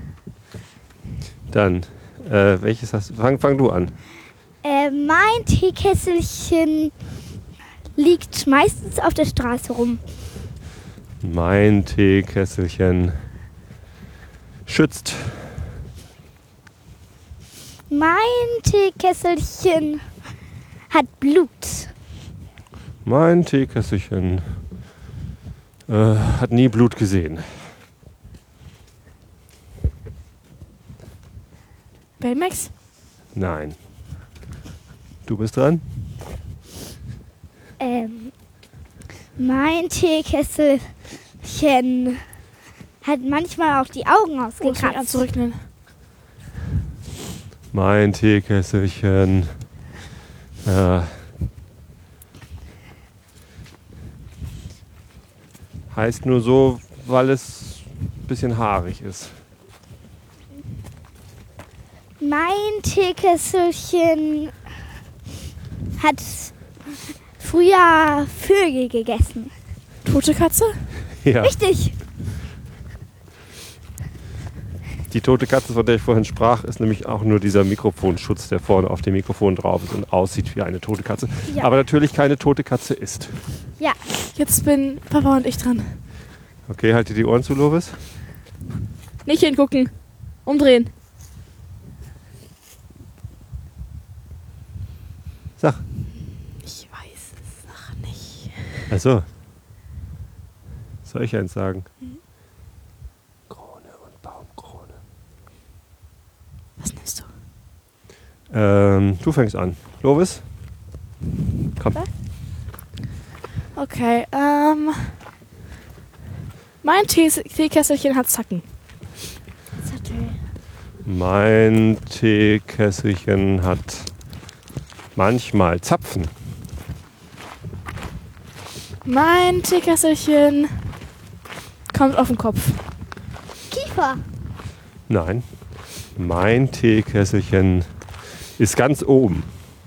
Dann, äh, welches hast du? Fang, fang du an. Äh, mein Teekesselchen liegt meistens auf der Straße rum. Mein Teekesselchen schützt. Mein Teekesselchen hat Blut. Mein Teekesselchen äh, hat nie Blut gesehen. Baymax? Nein. Du bist dran? Ähm, mein Teekesselchen hat manchmal auch die Augen Oh, das fängt an ausgekratzt. zu regnen. Mein Teekesselchen äh, heißt nur so, weil es ein bisschen haarig ist. Mein Teekesselchen hat früher Vögel gegessen. Tote Katze? Ja, Richtig. die tote Katze, von der ich vorhin sprach, ist nämlich auch nur dieser Mikrofonschutz, der vorne auf dem Mikrofon drauf ist und aussieht wie eine tote Katze. Ja. Aber natürlich keine tote Katze ist. Ja. Jetzt bin Papa und ich dran. Okay, halt dir die Ohren zu, Lovis. Nicht hingucken. Umdrehen. Sag. Ich weiß es noch nicht. Also. Soll ich eins sagen? Mhm. Krone und Baumkrone. Was nimmst du? Ähm, du fängst an. Lovis? Komm. Was? Okay, ähm. Mein Tee- Teekesselchen hat Zacken. Zettel. Mein Teekesselchen hat manchmal Zapfen. Mein Teekesselchen kommt auf den Kopf. Kiefer. Nein. Mein Teekesselchen ist ganz oben.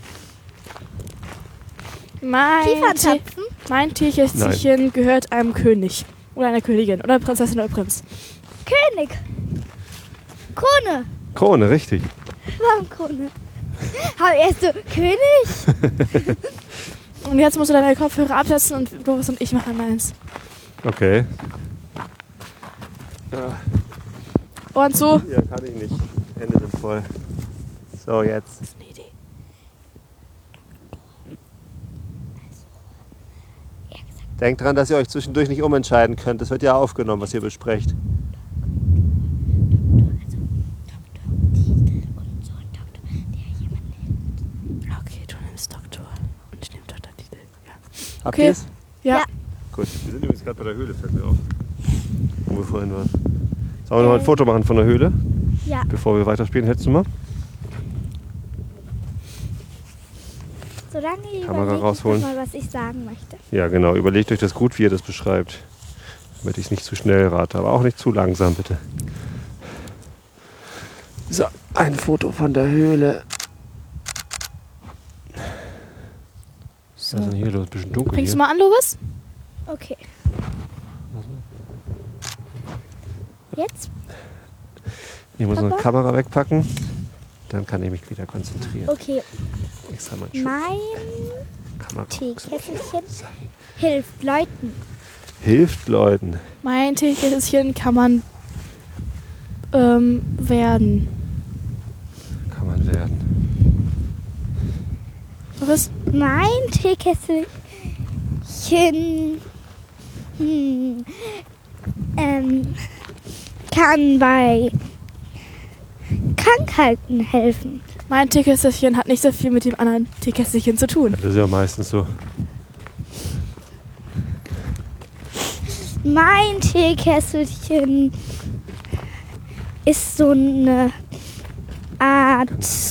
Mein, Tee, Kieferzapfen. mein Teekesselchen gehört einem König. Oder einer Königin. Oder Prinzessin oder Prinz. König. Krone. Krone, richtig. Warum Krone? Aber erst so, König? Und jetzt musst du deine Kopfhörer absetzen und Lovis und ich machen eins. Okay. Und so. Ja, kann ich nicht. Hände sind voll. So, jetzt. Das ist eine Idee. Denkt dran, dass ihr euch zwischendurch nicht umentscheiden könnt. Das wird ja aufgenommen, was ihr besprecht. Okay, du nimmst Doktor. Und ich nehme Doktor Titel. Ja. Habt Okay. ihr es? Ja. Ja. Gut. Wir sind übrigens gerade bei der Höhle, fällt mir auf. Wo wir vorhin waren. Sollen wir noch mal ein Foto machen von der Höhle, Ja. bevor wir weiterspielen? Hättest du mal? Solange ich Kamera überlege rausholen. mal, was ich sagen möchte. Ja, genau. Überlegt euch das gut, wie ihr das beschreibt. Damit ich es nicht zu schnell rate, aber auch nicht zu langsam, bitte. So, ein Foto von der Höhle. So. Was ist denn hier los? Ein bisschen dunkel Fängst hier. du mal an, Lovis? Okay. Jetzt? Ich muss noch eine Papa? Kamera wegpacken. Dann kann ich mich wieder konzentrieren. Okay. Extra mein Schutz. Mein Kamera. Teekesselchen hilft Leuten. Hilft Leuten. Mein Teekesselchen kann man ähm, werden. Kann man werden. Lovis? Mein Teekesselchen hm, ähm, kann bei Krankheiten helfen. Mein Teekesselchen hat nicht so viel mit dem anderen Teekesselchen zu tun. Das ist ja meistens so. Mein Teekesselchen ist so eine Art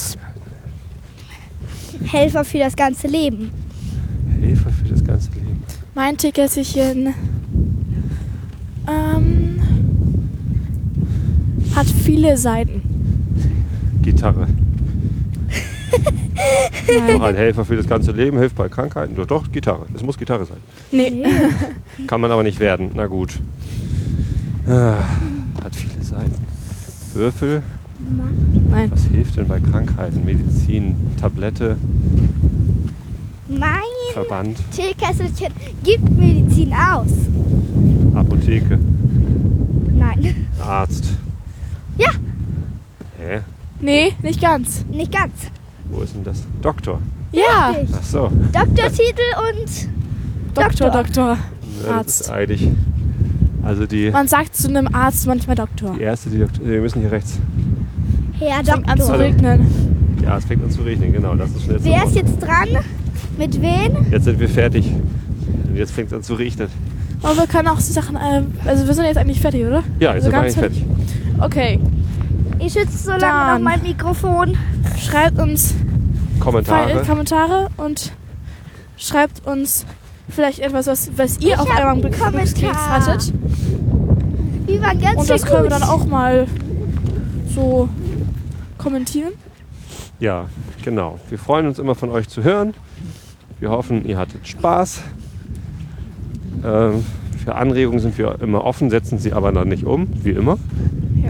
Helfer für das ganze Leben. Hilfe für das ganze Leben. Mein Teekesselchen ähm, hat viele Seiten. Gitarre. Nein. Noch ein Helfer für das ganze Leben, hilft bei Krankheiten. Doch, doch, Gitarre. Es muss Gitarre sein. Nee. Kann man aber nicht werden. Na gut. Ah, hat viele Seiten. Würfel. Nein. Was hilft denn bei Krankheiten? Medizin, Tablette, Mein Verband, Teekesselchen gibt Medizin aus. Apotheke, Nein, Arzt. Ja. Hä? Nee, nicht ganz. nicht ganz. Wo ist denn das? Doktor. Ja. Richtig. Ach so. Doktortitel und Doktor, Doktor. Doktor. Ja, das Arzt. ist eilig. Also die, Man sagt zu einem Arzt manchmal Doktor. die erste, die Doktor, wir müssen hier rechts. Herr Fängt an zu Doktor. regnen. Ja, es fängt an zu regnen, genau. Das ist schnell zu Wer ist Wort. jetzt dran? Mit wem? Jetzt sind wir fertig. Und jetzt fängt es an zu regnen. Aber wir können auch die Sachen, äh, also wir sind jetzt eigentlich fertig, oder? Ja, Also jetzt sind wir ganz eigentlich fertig. Okay. Ich schütze so lange Dann. noch mein Mikrofon. Schreibt uns Kommentare. Fe- Kommentare und schreibt uns vielleicht etwas, was, was ihr auf hab einmal einen Glückskeks Kommentar. hattet. Wir waren ganz Und schön das können wir gut. dann auch mal so kommentieren. Ja, genau. Wir freuen uns immer von euch zu hören. Wir hoffen, ihr hattet Spaß. Ähm, für Anregungen sind wir immer offen, setzen sie aber dann nicht um, wie immer. Ja.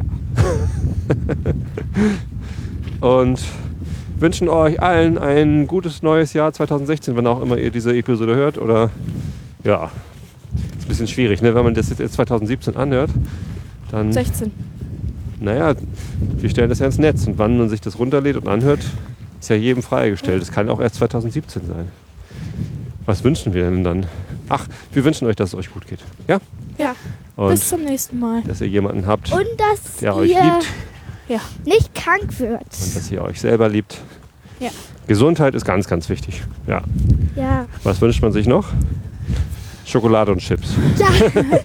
Und wünschen euch allen ein gutes neues Jahr zwanzig sechzehn, wenn auch immer ihr diese Episode hört. Oder ja, ist ein bisschen schwierig, ne? Wenn man das jetzt zwanzig siebzehn anhört, dann, sechzehn. naja, wir stellen das ja ins Netz. Und wann man sich das runterlädt und anhört, ist ja jedem freigestellt. Das kann auch erst zwanzig siebzehn sein. Was wünschen wir denn dann? Ach, wir wünschen euch, dass es euch gut geht. Ja? Ja. Und Bis zum nächsten Mal. dass ihr jemanden habt, Und dass der euch ihr liebt nicht krank wird. und dass ihr euch selber liebt. Ja. Gesundheit ist ganz, ganz wichtig. Ja. Ja. Was wünscht man sich noch? Schokolade und Chips. Ja.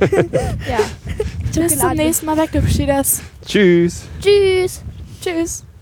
Ja. Bis zum nächsten Mal bei Glücksspielers. Tschüss. Tschüss. Tschüss.